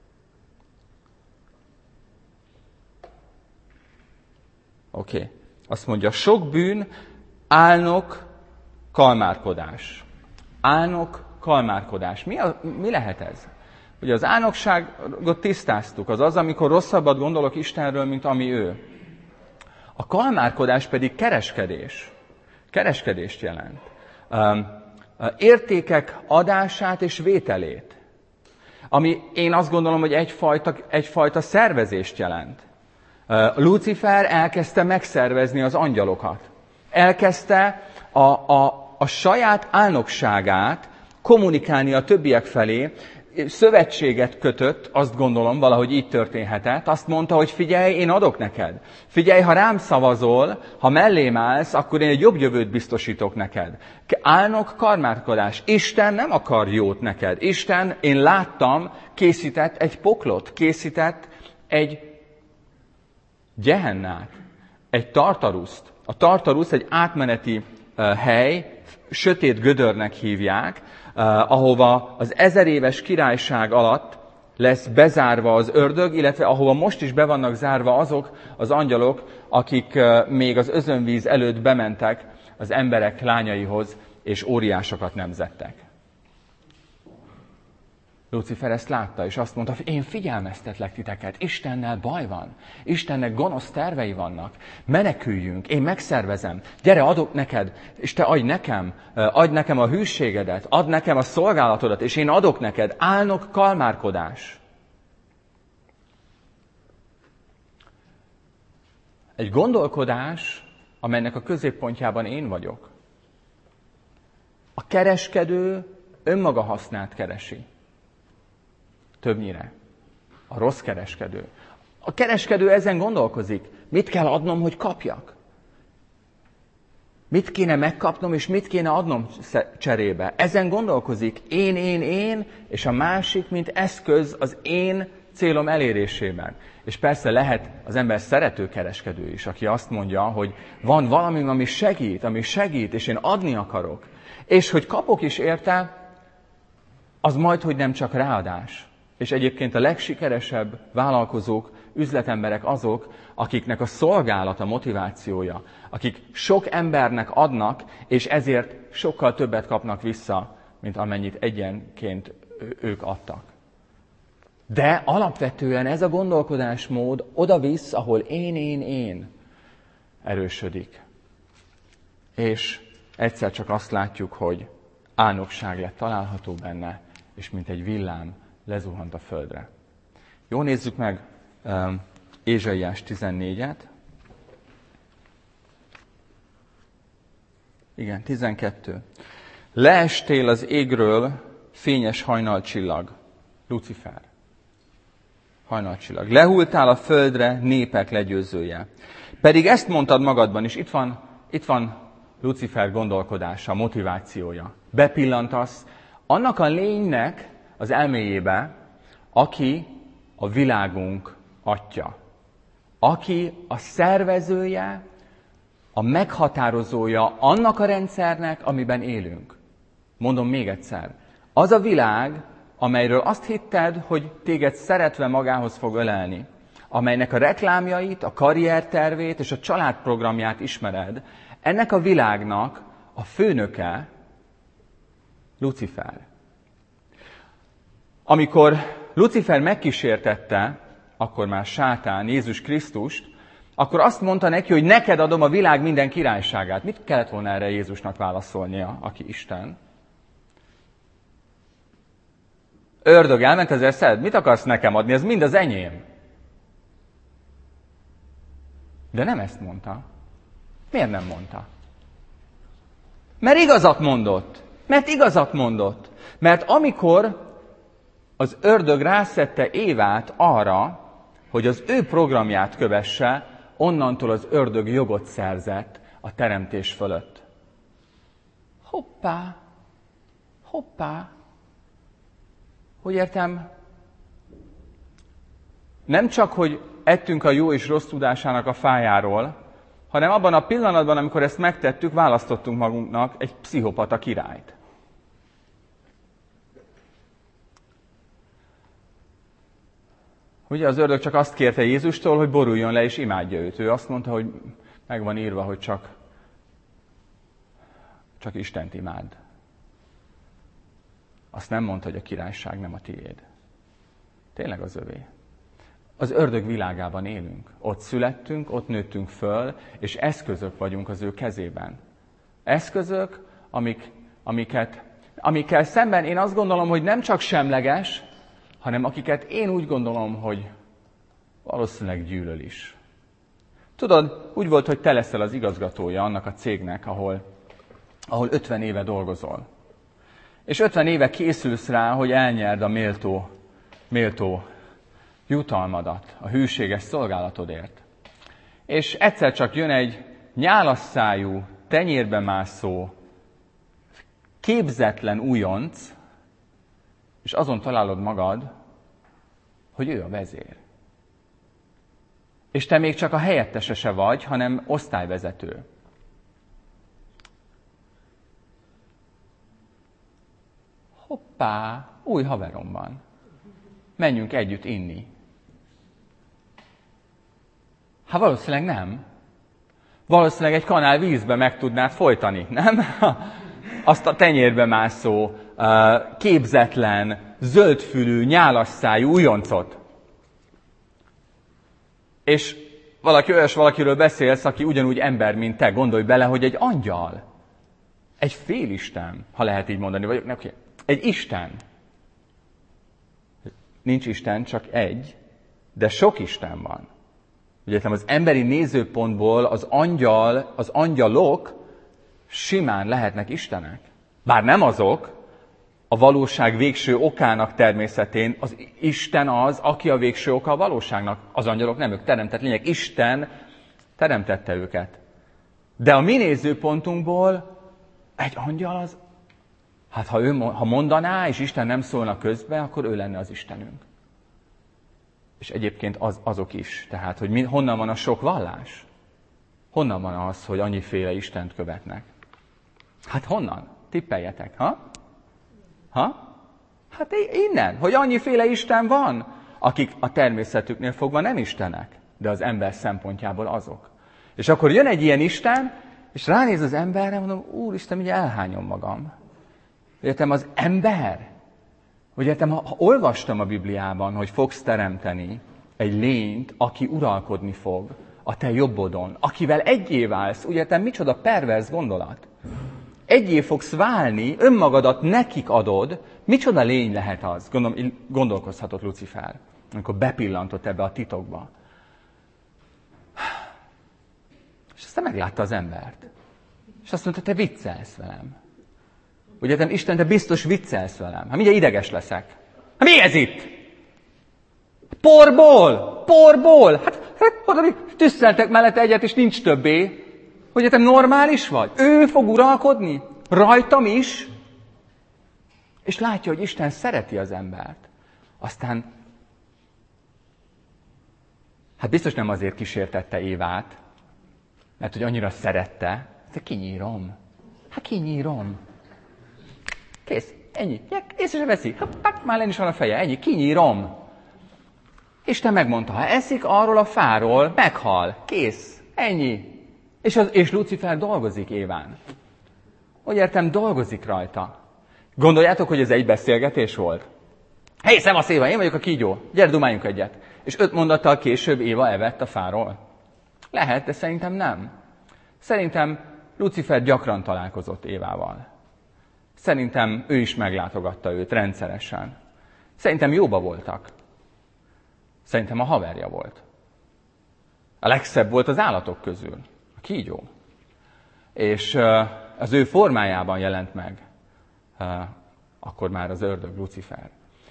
Oké. Azt mondja, sok bűn, álnok, kalmárkodás. Álnok, kalmárkodás. Mi lehet ez? Ugye az álnokságot tisztáztuk, az, amikor rosszabbat gondolok Istenről, mint ami ő. A kalmárkodás pedig kereskedés. Kereskedést jelent. Értékek adását és vételét. Ami én azt gondolom, hogy egyfajta szervezést jelent. Lucifer elkezdte megszervezni az angyalokat. Elkezdte a saját álnokságát kommunikálni a többiek felé, szövetséget kötött, azt gondolom, valahogy így történhetett. Azt mondta, hogy figyelj, én adok neked. Figyelj, ha rám szavazol, ha mellém állsz, akkor én egy jobb jövőt biztosítok neked. Álnok, karmárkodás. Isten nem akar jót neked. Isten, én láttam, készített egy poklot, készített egy Gyehennát, egy Tartaruszt. A Tartarusz egy átmeneti hely, sötét gödörnek hívják, ahova az 1000 éves királyság alatt lesz bezárva az ördög, illetve ahova most is be vannak zárva azok az angyalok, akik még az özönvíz előtt bementek az emberek lányaihoz, és óriásokat nemzettek. Lucifer ezt látta, és azt mondta, hogy én figyelmeztetlek titeket, Istennel baj van, Istennek gonosz tervei vannak, meneküljünk, én megszervezem, gyere, adok neked, és te adj nekem a hűségedet, add nekem a szolgálatodat, és én adok neked, álnok, kalmárkodás. Egy gondolkodás, amelynek a középpontjában én vagyok. A kereskedő önmaga hasznát keresi. Többnyire. A rossz kereskedő. A kereskedő ezen gondolkozik. Mit kell adnom, hogy kapjak? Mit kéne megkapnom, és mit kéne adnom cserébe? Ezen gondolkozik. Én, és a másik, mint eszköz az én célom elérésében. És persze lehet az ember szerető kereskedő is, aki azt mondja, hogy van valami, ami segít, és én adni akarok. És hogy kapok is érte, az majdhogy nem csak ráadás. És egyébként a legsikeresebb vállalkozók, üzletemberek azok, akiknek a szolgálat a motivációja, akik sok embernek adnak, és ezért sokkal többet kapnak vissza, mint amennyit egyenként ők adtak. De alapvetően ez a gondolkodásmód oda-visz, ahol én erősödik. És egyszer csak azt látjuk, hogy álnokság lett található benne, és mint egy villám lezuhant a földre. Jó, nézzük meg Ézsaiás 14-et. Igen, 12. Leestél az égről, fényes hajnalcsillag, Lucifer. Hajnalcsillag. Lehultál a földre, népek legyőzője. Pedig ezt mondtad magadban is, itt van Lucifer gondolkodása, motivációja. Bepillantasz annak a lénynek az elméjébe, aki a világunk atya. Aki a szervezője, a meghatározója annak a rendszernek, amiben élünk. Mondom még egyszer. Az a világ, amelyről azt hitted, hogy téged szeretve magához fog ölelni, amelynek a reklámjait, a karriertervét és a családprogramját ismered, ennek a világnak a főnöke Lucifer. Amikor Lucifer megkísértette, akkor már sátán, Jézus Krisztust, akkor azt mondta neki, hogy neked adom a világ minden királyságát. Mit kellett volna erre Jézusnak válaszolnia, aki Isten? Ördög, elment ezzel szed, mit akarsz nekem adni? Ez mind az enyém. De nem ezt mondta. Miért nem mondta? Mert igazat mondott. Mert amikor az ördög rászedte Évát arra, hogy az ő programját kövesse, onnantól az ördög jogot szerzett a teremtés fölött. Hoppá! Hogy értem? Nem csak, hogy ettünk a jó és rossz tudásának a fájáról, hanem abban a pillanatban, amikor ezt megtettük, választottunk magunknak egy pszichopata királyt. Ugye az ördög csak azt kérte Jézustól, hogy boruljon le és imádja őt. Ő azt mondta, hogy meg van írva, hogy csak Istent imád. Azt nem mondta, hogy a királyság nem a tiéd. Tényleg az övé. Az ördög világában élünk. Ott születtünk, ott nőttünk föl, és eszközök vagyunk az ő kezében. Eszközök, amikkel szemben én azt gondolom, hogy nem csak semleges, hanem akiket én úgy gondolom, hogy valószínűleg gyűlöl is. Tudod, úgy volt, hogy te leszel az igazgatója annak a cégnek, ahol 50 éve dolgozol. És 50 éve készülsz rá, hogy elnyerd a méltó jutalmadat, a hűséges szolgálatodért. És egyszer csak jön egy nyálasszájú, tenyérbe mászó, képzetlen újonc, és azon találod magad, hogy ő a vezér. És te még csak a helyettese se vagy, hanem osztályvezető. Hoppá, új haverom van. Menjünk együtt inni. Hát valószínűleg nem. Valószínűleg egy kanál vízbe meg tudnád folytani, nem? Azt a tenyérbe mászó, képzetlen, zöldfülű, nyálasszájú újoncot. És valakiről beszélsz, aki ugyanúgy ember, mint te. Gondolj bele, hogy egy angyal. Egy félisten, ha lehet így mondani. Vagy egy Isten. Nincs Isten, csak egy, de sok Isten van. Ugye az emberi nézőpontból az angyalok simán lehetnek istenek. Bár nem azok, a valóság végső okának természetén az Isten az, aki a végső oka a valóságnak. Az angyalok nem, ők teremtett lények. Isten teremtette őket. De a mi nézőpontunkból egy angyal az, hát ha mondaná, és Isten nem szólna közbe, akkor ő lenne az Istenünk. És egyébként azok is. Tehát, hogy honnan van a sok vallás? Honnan van az, hogy annyiféle Istent követnek? Hát honnan? Tippeljetek, ha? Hát innen, hogy annyiféle Isten van, akik a természetüknél fogva nem istenek, de az ember szempontjából azok. És akkor jön egy ilyen Isten, és ránéz az emberre, mondom, Úristen, ugye elhányom magam. Értem, az ember? Hogy értem, ha olvastam a Bibliában, hogy fogsz teremteni egy lényt, aki uralkodni fog a te jobbodon, akivel egyé válsz, ugye értem, micsoda perverz gondolat. Egyé fogsz válni, önmagadat nekik adod, micsoda lény lehet az? Gondolkozhatott Lucifer, amikor bepillantott ebbe a titokba. És aztán meglátta az embert. És azt mondta, te viccelsz velem. Ugye, te Isten, te biztos viccelsz velem. Hát mindjárt ideges leszek. Hát mi ez itt? Porból! Hát oda tüsszeltek mellette egyet, és nincs többé. Hogy te normális vagy? Ő fog uralkodni? Rajtam is? És látja, hogy Isten szereti az embert. Aztán, hát biztos nem azért kísértette Évát, mert hogy annyira szerette. De kinyírom. Hát kinyírom. Kész, ennyi. Észre se veszi. Már lenni is van a feje. Ennyi, kinyírom. Isten megmondta, ha eszik arról a fáról, meghal. Kész, ennyi. És Lucifer dolgozik Éván. Úgy értem, dolgozik rajta. Gondoljátok, hogy ez egy beszélgetés volt? Hé, szevasz Éva, én vagyok a kígyó. Gyere, dumáljunk egyet. És 5 mondattal később Éva evett a fáról. Lehet, de szerintem nem. Szerintem Lucifer gyakran találkozott Évával. Szerintem ő is meglátogatta őt rendszeresen. Szerintem jóba voltak. Szerintem a haverja volt. A legszebb volt az állatok közül. A kígyó. És az ő formájában jelent meg akkor már az ördög, Lucifer.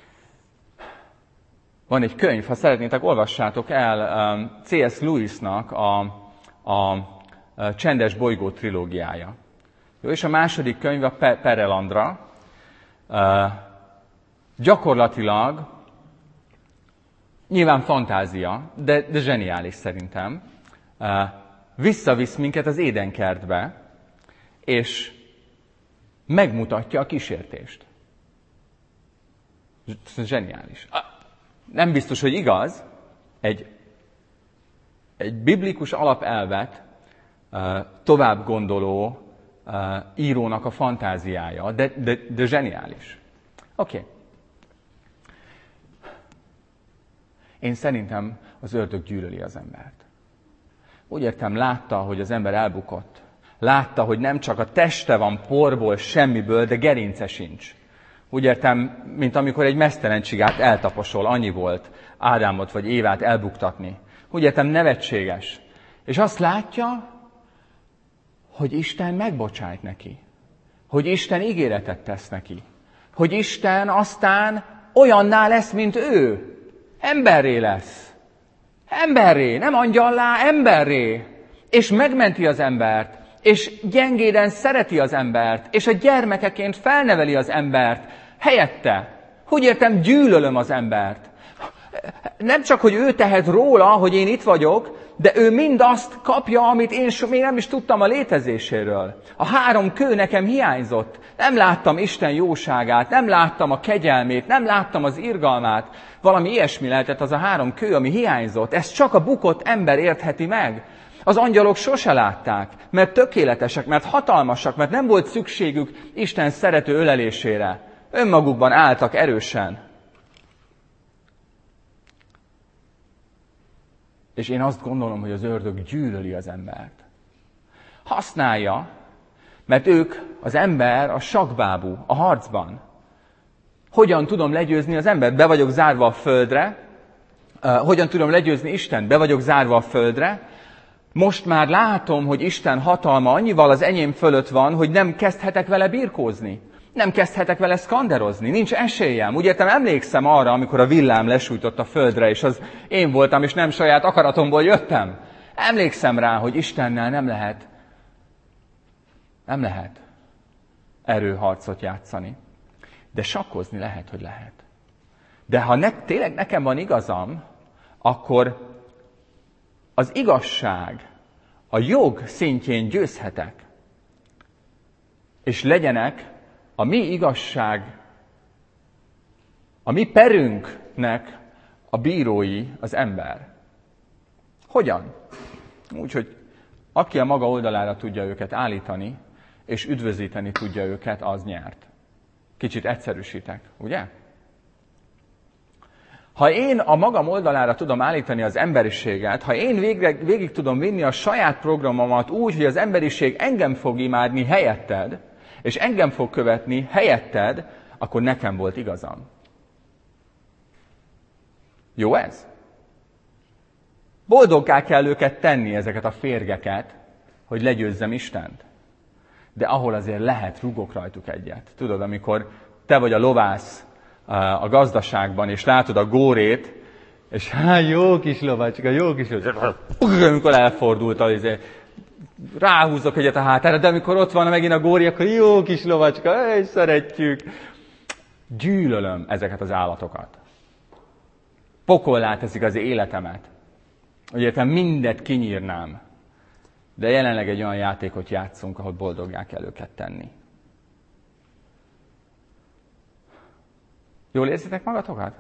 Van egy könyv, ha szeretnétek, olvassátok el C.S. Lewisnak a Csendes bolygó trilógiája. Jó, és a második könyv a Perelandra. Gyakorlatilag nyilván fantázia, de zseniális szerintem. Visszavisz minket az Édenkertbe, és megmutatja a kísértést. Zseniális. Nem biztos, hogy igaz, egy biblikus alapelvet tovább gondoló írónak a fantáziája, de zseniális. Oké. Én szerintem az ördög gyűlöli az embert. Úgy értem, látta, hogy az ember elbukott. Látta, hogy nem csak a teste van porból, semmiből, de gerince sincs. Úgy értem, mint amikor egy meztelen csigát eltaposol, annyi volt Ádámot vagy Évát elbuktatni. Úgy értem, nevetséges. És azt látja, hogy Isten megbocsájt neki. Hogy Isten ígéretet tesz neki. Hogy Isten aztán olyanná lesz, mint ő. Emberré lesz. Emberré, nem angyallá, emberré. És megmenti az embert. És gyengéden szereti az embert. És a gyermekeként felneveli az embert. Helyette. Úgy értem, gyűlölöm az embert. Nem csak, hogy ő tehet róla, hogy én itt vagyok, de ő mindazt kapja, amit én még nem is tudtam a létezéséről. A 3 kő nekem hiányzott. Nem láttam Isten jóságát, nem láttam a kegyelmét, nem láttam az irgalmát. Valami ilyesmi lehetett az a 3 kő, ami hiányzott. Ezt csak a bukott ember értheti meg. Az angyalok sose látták, mert tökéletesek, mert hatalmasak, mert nem volt szükségük Isten szerető ölelésére. Önmagukban álltak erősen. És én azt gondolom, hogy az ördög gyűlöli az embert. Használja, mert ők, az ember, a sakkbábú, a harcban. Hogyan tudom legyőzni az embert? Be vagyok zárva a földre. Hogyan tudom legyőzni Istent? Be vagyok zárva a földre. Most már látom, hogy Isten hatalma annyival az enyém fölött van, hogy nem kezdhetek vele birkózni. Nem kezdhetek vele szkanderozni, nincs esélyem. Úgy értem, emlékszem arra, amikor a villám lesújtott a földre, és az én voltam, és nem saját akaratomból jöttem. Emlékszem rá, hogy Istennel nem lehet erőharcot játszani. De sakkozni lehet, hogy lehet. De ha tényleg nekem van igazam, akkor az igazság, a jog szintjén győzhetek. És legyenek a mi igazság, a mi perünknek a bírói az ember. Hogyan? Úgyhogy aki a maga oldalára tudja őket állítani, és üdvözíteni tudja őket, az nyert. Kicsit egyszerűsítek, ugye? Ha én a magam oldalára tudom állítani az emberiséget, ha én végig tudom vinni a saját programomat úgy, hogy az emberiség engem fog imádni helyetted, és engem fog követni helyetted, akkor nekem volt igazam. Jó ez? Boldoggá kell őket tenni, ezeket a férgeket, hogy legyőzzem Istent. De ahol azért lehet, rúgok rajtuk egyet. Tudod, amikor te vagy a lovász a gazdaságban, és látod a górét, és jó kis lovacska, jó kis lovacska, amikor elfordult, ráhúzok egyet a hátára, de amikor ott van megint a góri, akkor jó kis lovacska, és szeretjük. Gyűlölöm ezeket az állatokat. Pokollá teszik az életemet. Hogy értem, mindet kinyírnám. De jelenleg egy olyan játékot játszunk, ahol boldoggá kell őket tenni. Jól érzitek magatokat?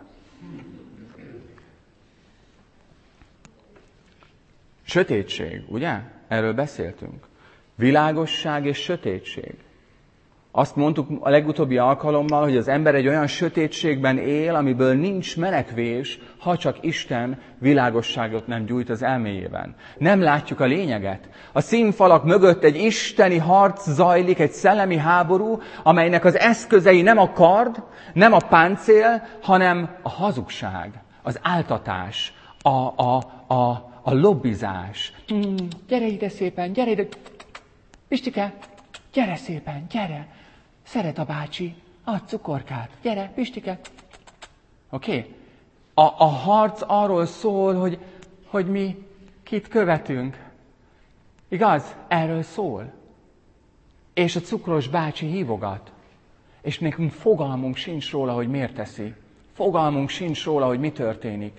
Sötétség, ugye? Erről beszéltünk. Világosság és sötétség. Azt mondtuk a legutóbbi alkalommal, hogy az ember egy olyan sötétségben él, amiből nincs menekvés, ha csak Isten világosságot nem gyújt az elméjében. Nem látjuk a lényeget. A színfalak mögött egy isteni harc zajlik, egy szellemi háború, amelynek az eszközei nem a kard, nem a páncél, hanem a hazugság, az áltatás, a lobbizás. Gyere ide szépen, gyere ide. Pistike, gyere szépen, gyere. Szeret a bácsi, add cukorkát. Gyere, Pistike. Oké? A harc arról szól, hogy mi kit követünk. Igaz? Erről szól. És a cukros bácsi hívogat. És nekünk fogalmunk sincs róla, hogy miért teszi. Fogalmunk sincs róla, hogy mi történik.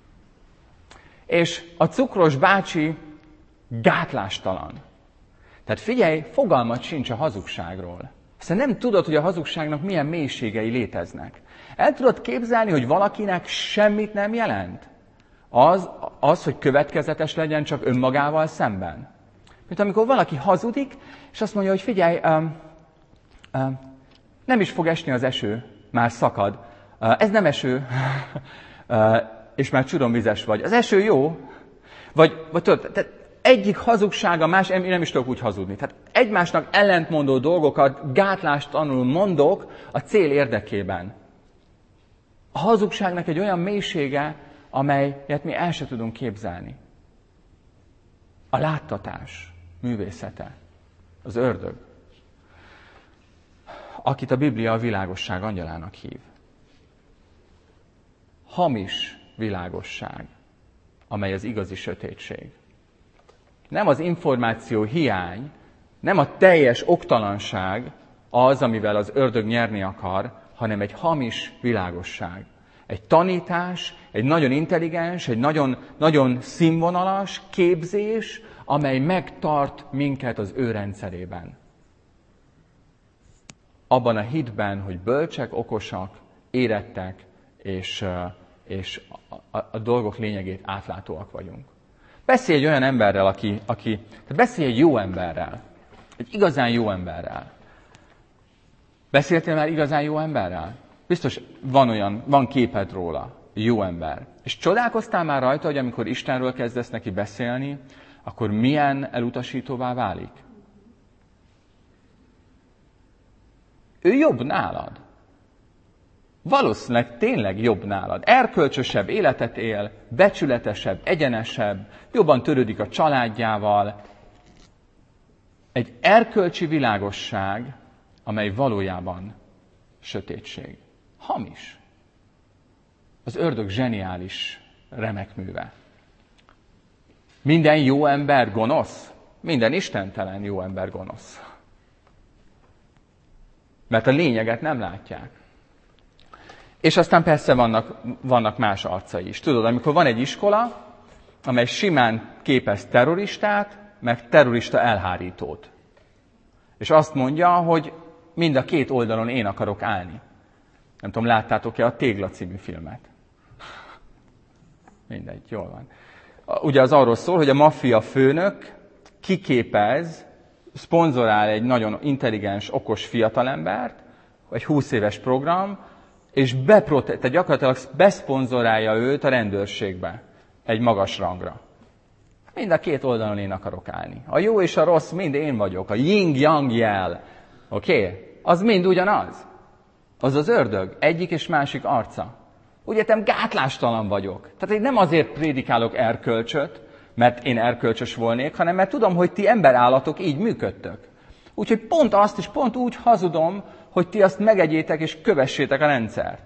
És a cukros bácsi gátlástalan. Tehát figyelj, fogalmat sincs a hazugságról. Hiszen nem tudod, hogy a hazugságnak milyen mélységei léteznek. El tudod képzelni, hogy valakinek semmit nem jelent? Az, hogy következetes legyen csak önmagával szemben. Mint amikor valaki hazudik, és azt mondja, hogy figyelj, nem is fog esni az eső, már szakad. Ez nem eső, és már csuromvizes vagy. Az eső jó, vagy tudod, egyik hazugsága más, én nem is tudok úgy hazudni. Tehát egymásnak ellentmondó dolgokat gátlástalanul mondok a cél érdekében. A hazugságnak egy olyan mélysége, amelyet mi el sem tudunk képzelni. A láttatás művészete, az ördög, akit a Biblia a világosság angyalának hív. Hamis világosság, amely az igazi sötétség. Nem az információ hiány, nem a teljes oktalanság az, amivel az ördög nyerni akar, hanem egy hamis világosság. Egy tanítás, egy nagyon intelligens, egy nagyon, nagyon színvonalas képzés, amely megtart minket az ő rendszerében. Abban a hitben, hogy bölcsek, okosak, érettek, és a dolgok lényegét átlátóak vagyunk. Beszélj egy olyan emberrel, tehát beszélj egy jó emberrel. Egy igazán jó emberrel. Beszéltél már igazán jó emberrel? Biztos van képed róla. Jó ember. És csodálkoztál már rajta, hogy amikor Istenről kezdesz neki beszélni, akkor milyen elutasítóvá válik? Ő jobb nálad. Valószínűleg tényleg jobb nálad. Erkölcsösebb életet él, becsületesebb, egyenesebb, jobban törődik a családjával. Egy erkölcsi világosság, amely valójában sötétség. Hamis. Az ördög zseniális remek műve. Minden jó ember gonosz? Minden istentelen jó ember gonosz. Mert a lényeget nem látják. És aztán persze vannak más arcai is. Tudod, amikor van egy iskola, amely simán képez terroristát, meg terrorista elhárítót. És azt mondja, hogy mind a két oldalon én akarok állni. Nem tudom, láttátok-e a Tégla című filmet? Mindegy, jól van. Ugye az arról szól, hogy a maffia főnök kiképez, szponzorál egy nagyon intelligens, okos fiatalembert, egy 20 éves program, és tehát gyakorlatilag beszponzorálja őt a rendőrségbe, egy magas rangra. Mind a két oldalon én akarok állni. A jó és a rossz mind én vagyok. A yin-yang jel. Oké? Az mind ugyanaz. Az az ördög, egyik és másik arca. Ugye gátlástalan vagyok. Tehát én nem azért prédikálok erkölcsöt, mert én erkölcsös volnék, hanem mert tudom, hogy ti emberállatok így működtök. Úgyhogy pont azt is pont úgy hazudom, hogy ti azt megegyétek és kövessétek a rendszert.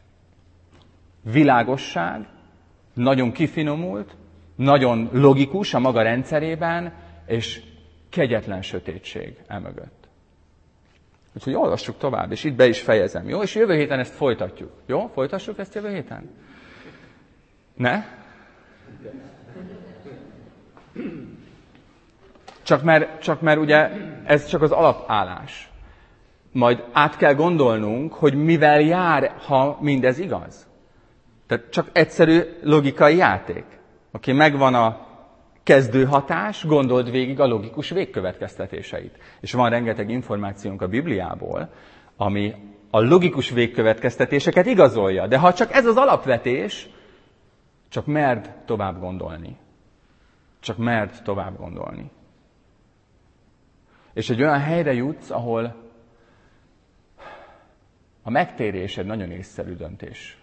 Világosság, nagyon kifinomult, nagyon logikus a maga rendszerében, és kegyetlen sötétség emögött. Úgyhogy olvassuk tovább, és itt be is fejezem, jó? És jövő héten ezt folytatjuk. Jó? Folytassuk ezt jövő héten? Ne? Csak mert ugye ez csak az alapállás. Majd át kell gondolnunk, hogy mivel jár, ha mindez igaz. Tehát csak egyszerű logikai játék. Oké, megvan a kezdő hatás, gondold végig a logikus végkövetkeztetéseit. És van rengeteg információnk a Bibliából, ami a logikus végkövetkeztetéseket igazolja. De ha csak ez az alapvetés, csak merd tovább gondolni. Csak merd tovább gondolni. És egy olyan helyre jutsz, ahol a megtérés egy nagyon észszerű döntés.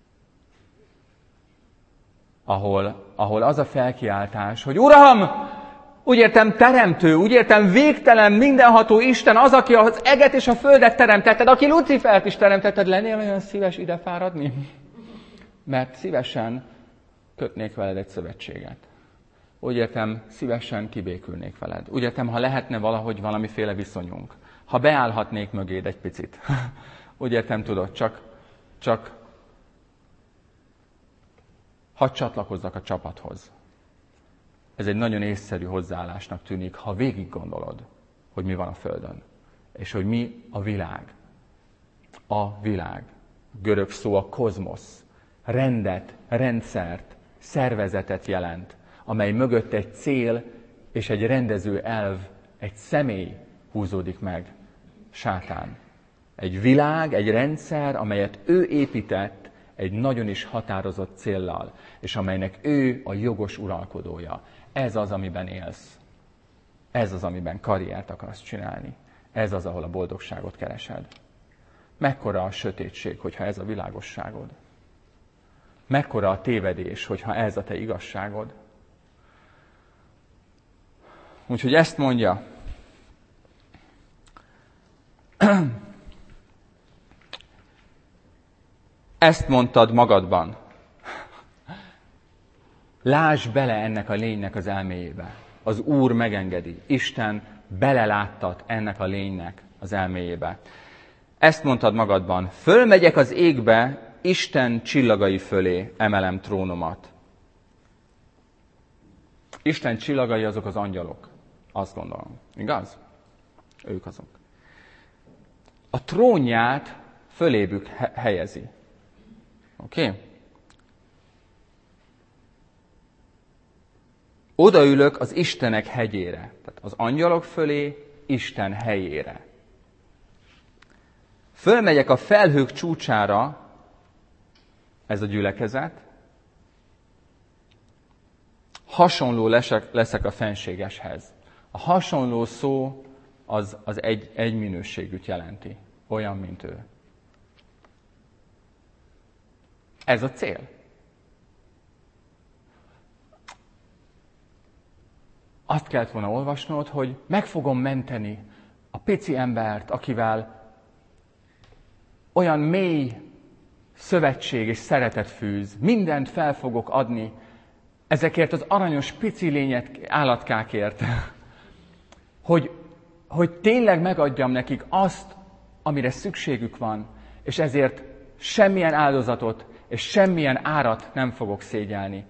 Ahol az a felkiáltás, hogy Uram, úgy értem teremtő, úgy értem végtelen, mindenható Isten, az, aki az eget és a földet teremtetted, aki Lucifert is teremtetted, lennél olyan szíves ide fáradni? Mert szívesen kötnék veled egy szövetséget. Úgy értem, szívesen kibékülnék veled. Úgy értem, ha lehetne valahogy valamiféle viszonyunk. Ha beállhatnék mögéd egy picit. Úgy értem, tudod, csak hadd csatlakozzak a csapathoz. Ez egy nagyon észszerű hozzáállásnak tűnik, ha végig gondolod, hogy mi van a Földön. És hogy mi a világ. A világ. Görög szó a kozmosz. Rendet, rendszert, szervezetet jelent, amely mögött egy cél és egy rendező elv, egy személy húzódik meg. Sátán. Egy világ, egy rendszer, amelyet ő épített egy nagyon is határozott céllal, és amelynek ő a jogos uralkodója. Ez az, amiben élsz. Ez az, amiben karriert akarsz csinálni. Ez az, ahol a boldogságot keresed. Mekkora a sötétség, hogyha ez a világosságod? Mekkora a tévedés, hogyha ez a te igazságod? Úgyhogy ezt mondja. Ezt mondtad magadban. Lásd bele ennek a lénynek az elméjébe. Az Úr megengedi. Isten beleláttat ennek a lénynek az elméjébe. Ezt mondtad magadban. Fölmegyek az égbe, Isten csillagai fölé emelem trónomat. Isten csillagai azok az angyalok. Azt gondolom. Igaz? Ők azok. A trónját fölébük helyezi. Oké? Odaülök az Istenek hegyére. Tehát az angyalok fölé, Isten helyére. Fölmegyek a felhők csúcsára, ez a gyülekezet. Hasonló leszek a fenségeshez. A hasonló szó az egy minőségűt jelenti. Olyan, mint ő. Ez a cél. Azt kellett volna olvasnod, hogy meg fogom menteni a pici embert, akivel olyan mély szövetség és szeretet fűz. Mindent fel fogok adni ezekért az aranyos pici állatkákért. Hogy tényleg megadjam nekik azt, amire szükségük van, és ezért semmilyen áldozatot és semmilyen árat nem fogok szégyelni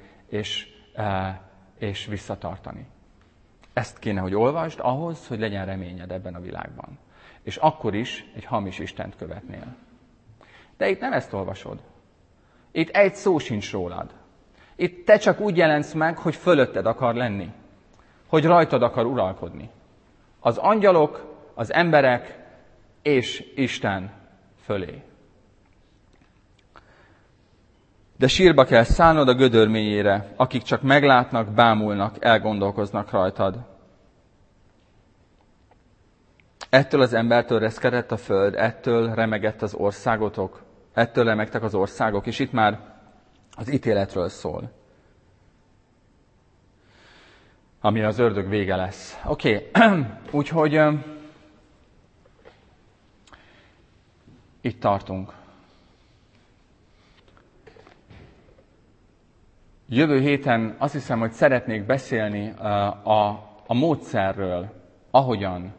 és visszatartani. Ezt kéne, hogy olvasd ahhoz, hogy legyen reményed ebben a világban. és akkor is egy hamis istent követnél. De itt nem ezt olvasod. Itt egy szó sincs rólad. Itt te csak úgy jelensz meg, hogy fölötted akar lenni. Hogy rajtad akar uralkodni. Az angyalok, az emberek és Isten fölé. De sírba kell szállnod a gödör mélyére, akik csak meglátnak, bámulnak, elgondolkoznak rajtad. Ettől az embertől reszkedett a föld, ettől remegett az országotok, ettől remegtek az országok, és itt már az ítéletről szól. Ami az ördög vége lesz. Oké, úgyhogy itt tartunk. Jövő héten azt hiszem, hogy szeretnék beszélni a módszerről, ahogyan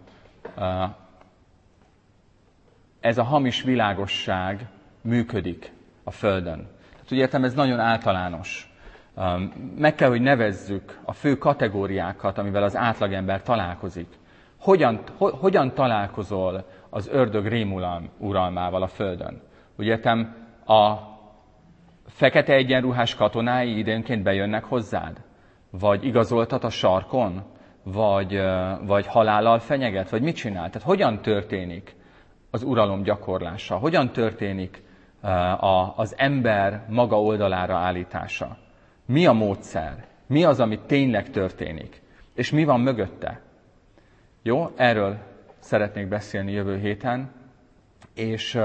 ez a hamis világosság működik a Földön. Tehát úgy értem, ez nagyon általános. Meg kell, hogy nevezzük a fő kategóriákat, amivel az átlagember találkozik. Hogyan találkozol az ördög rémuralmával a Földön? Úgy értem, a fekete egyenruhás katonái időnként bejönnek hozzád? Vagy igazoltat a sarkon? Vagy halállal fenyeget? Vagy mit csinál? Tehát hogyan történik az uralom gyakorlása? Hogyan történik az ember maga oldalára állítása? Mi a módszer? Mi az, ami tényleg történik? És mi van mögötte? Jó, erről szeretnék beszélni jövő héten, és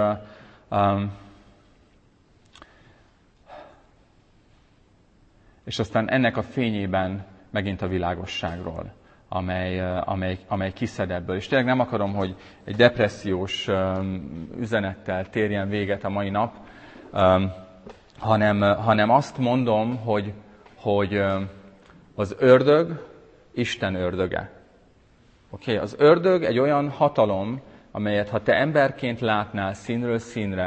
aztán ennek a fényében megint a világosságról, amely kiszed ebből. És tényleg nem akarom, hogy egy depressziós üzenettel térjen véget a mai nap, hanem azt mondom, hogy az ördög Isten ördöge. Oké? Az ördög egy olyan hatalom, amelyet ha te emberként látnál színről színre,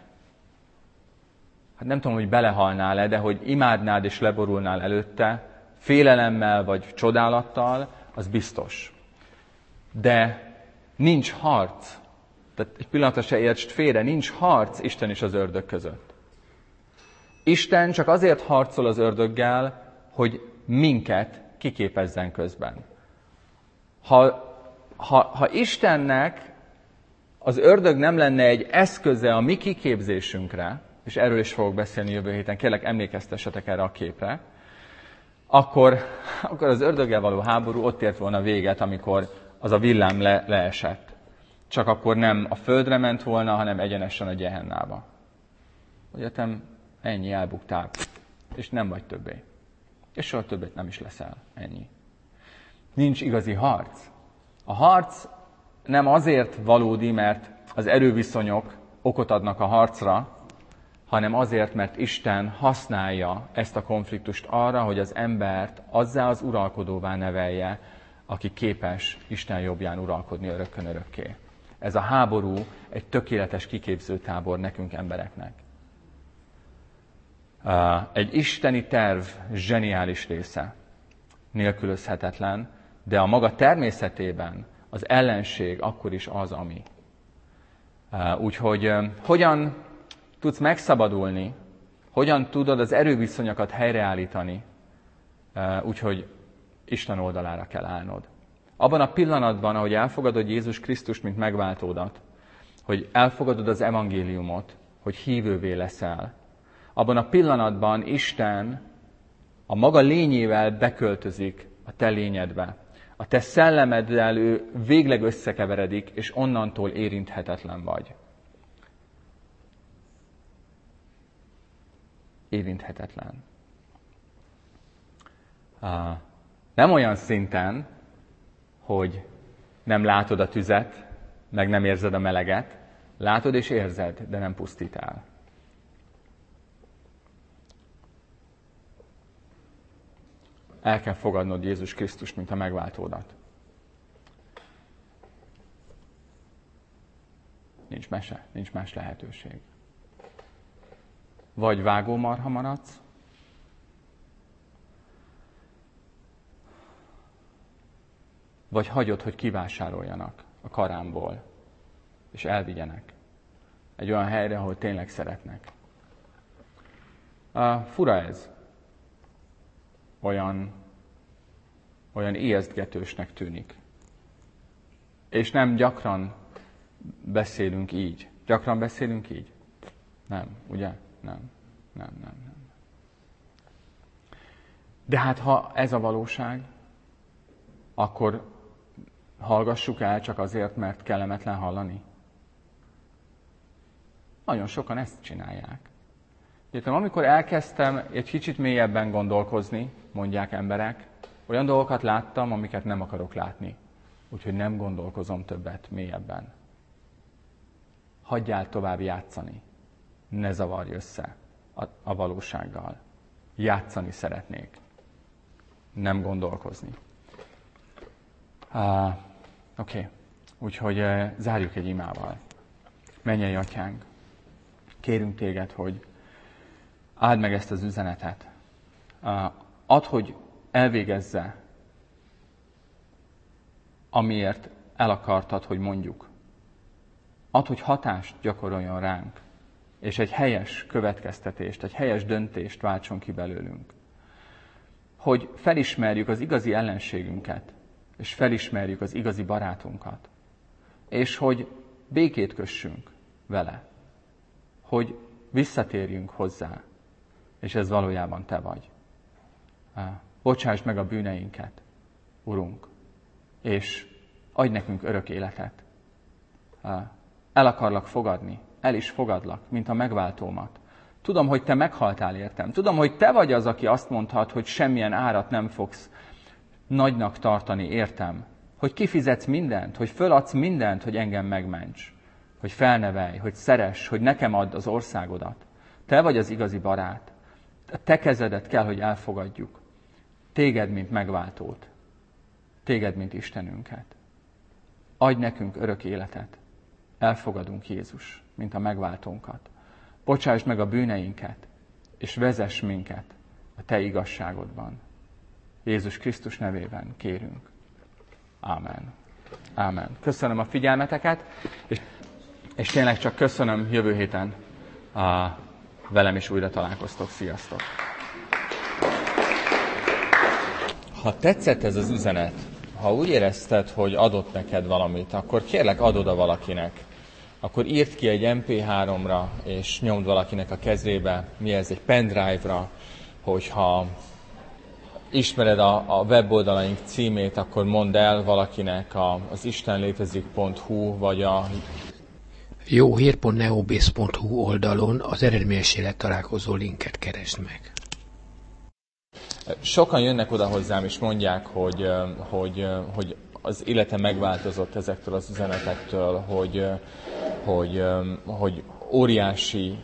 hát nem tudom, hogy belehalnál-e, de hogy imádnád és leborulnál előtte, félelemmel vagy csodálattal, az biztos. De nincs harc. Tehát egy pillanatra se értsd félre, nincs harc Isten és az ördög között. Isten csak azért harcol az ördöggel, hogy minket kiképezzen közben. Ha Istennek az ördög nem lenne egy eszköze a mi kiképzésünkre, és erről is fogok beszélni jövő héten, kérlek emlékeztessetek erre a képre, akkor az ördöggel való háború ott ért volna véget, amikor az a villám leesett. Csak akkor nem a földre ment volna, hanem egyenesen a Gehennába. Egyetem, ennyi, elbuktál, és nem vagy többé. És soha többet nem is leszel, ennyi. Nincs igazi harc. A harc nem azért valódi, mert az erőviszonyok okot adnak a harcra, hanem azért, mert Isten használja ezt a konfliktust arra, hogy az embert azzá az uralkodóvá nevelje, aki képes Isten jobbján uralkodni örökkön örökké. Ez a háború egy tökéletes kiképzőtábor nekünk embereknek. Egy isteni terv zseniális része, nélkülözhetetlen, de a maga természetében az ellenség akkor is az, ami. Úgyhogy hogyan tudsz megszabadulni, hogyan tudod az erőviszonyokat helyreállítani, úgyhogy Isten oldalára kell állnod. Abban a pillanatban, ahogy elfogadod Jézus Krisztust, mint megváltódat, hogy elfogadod az evangéliumot, hogy hívővé leszel, abban a pillanatban Isten a maga lényével beköltözik a te lényedbe. A te szellemeddel ő végleg összekeveredik, és onnantól érinthetetlen vagy. Érinthetetlen. Nem olyan szinten, hogy nem látod a tüzet, meg nem érzed a meleget, látod és érzed, de nem pusztít el. El kell fogadnod Jézus Krisztust, mint a megváltódat. Nincs mese, nincs más lehetőség. Vagy vágómarha maradsz, vagy hagyod, hogy kivásároljanak a karámból, és elvigyenek egy olyan helyre, ahol tényleg szeretnek. Fura ez. Olyan ijesztgetősnek tűnik. És nem gyakran beszélünk így. Gyakran beszélünk így? Nem, ugye? Nem. De hát ha ez a valóság, akkor hallgassuk el csak azért, mert kellemetlen hallani. Nagyon sokan ezt csinálják. Amikor elkezdtem egy kicsit mélyebben gondolkozni, mondják emberek, olyan dolgokat láttam, amiket nem akarok látni. Úgyhogy nem gondolkozom többet mélyebben. Hagyjál tovább játszani. Ne zavarj össze a valósággal. Játszani szeretnék. Nem gondolkozni. Oké. Úgyhogy zárjuk egy imával. Mennyei Atyánk, kérünk Téged, hogy áld meg ezt az üzenetet. Add, hogy elvégezze, amiért el akartad, hogy mondjuk. Add, hogy hatást gyakoroljon ránk, és egy helyes következtetést, egy helyes döntést váltson ki belőlünk. Hogy felismerjük az igazi ellenségünket, és felismerjük az igazi barátunkat. És hogy békét kössünk vele. Hogy visszatérjünk hozzá, és ez valójában Te vagy. Bocsásd meg a bűneinket, Urunk, és adj nekünk örök életet. El akarlak fogadni, el is fogadlak, mint a megváltómat. Tudom, hogy Te meghaltál értem. Tudom, hogy Te vagy az, aki azt mondhat, hogy semmilyen árat nem fogsz nagynak tartani értem. Hogy kifizetsz mindent, hogy föladsz mindent, hogy engem megments. Hogy felnevelj, hogy szeress, hogy nekem add az országodat. Te vagy az igazi barát. A Te kezedet kell, hogy elfogadjuk. Téged, mint megváltót. Téged, mint Istenünket. Adj nekünk örök életet. Elfogadunk Jézus, mint a megváltónkat. Bocsásd meg a bűneinket, és vezess minket a Te igazságodban. Jézus Krisztus nevében kérünk. Ámen. Ámen. Köszönöm a figyelmeteket, és tényleg csak köszönöm, jövő héten velem is újra találkoztok. Sziasztok! Ha tetszett ez az üzenet, ha úgy érezted, hogy adott neked valamit, akkor kérlek, add oda valakinek. Akkor írd ki egy MP3-ra, és nyomd valakinek a kezébe, mi ez, egy pendrive-ra, hogyha ismered a weboldalaink címét, akkor mondd el valakinek az istenlétezik.hu, vagy a jóhír.neobész.hu oldalon az eredményes élet találkozó linket keresd meg. Sokan jönnek oda hozzám, és mondják, hogy az élete megváltozott ezektől az üzenetektől, hogy óriási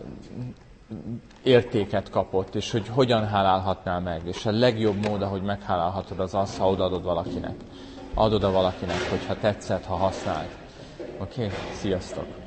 értéket kapott, és hogy hogyan hálálhatnál meg. És a legjobb mód, ahogy meghálálhatod, az, ha odaadod valakinek. Add oda valakinek, hogyha tetszett, ha használt. Oké? Sziasztok!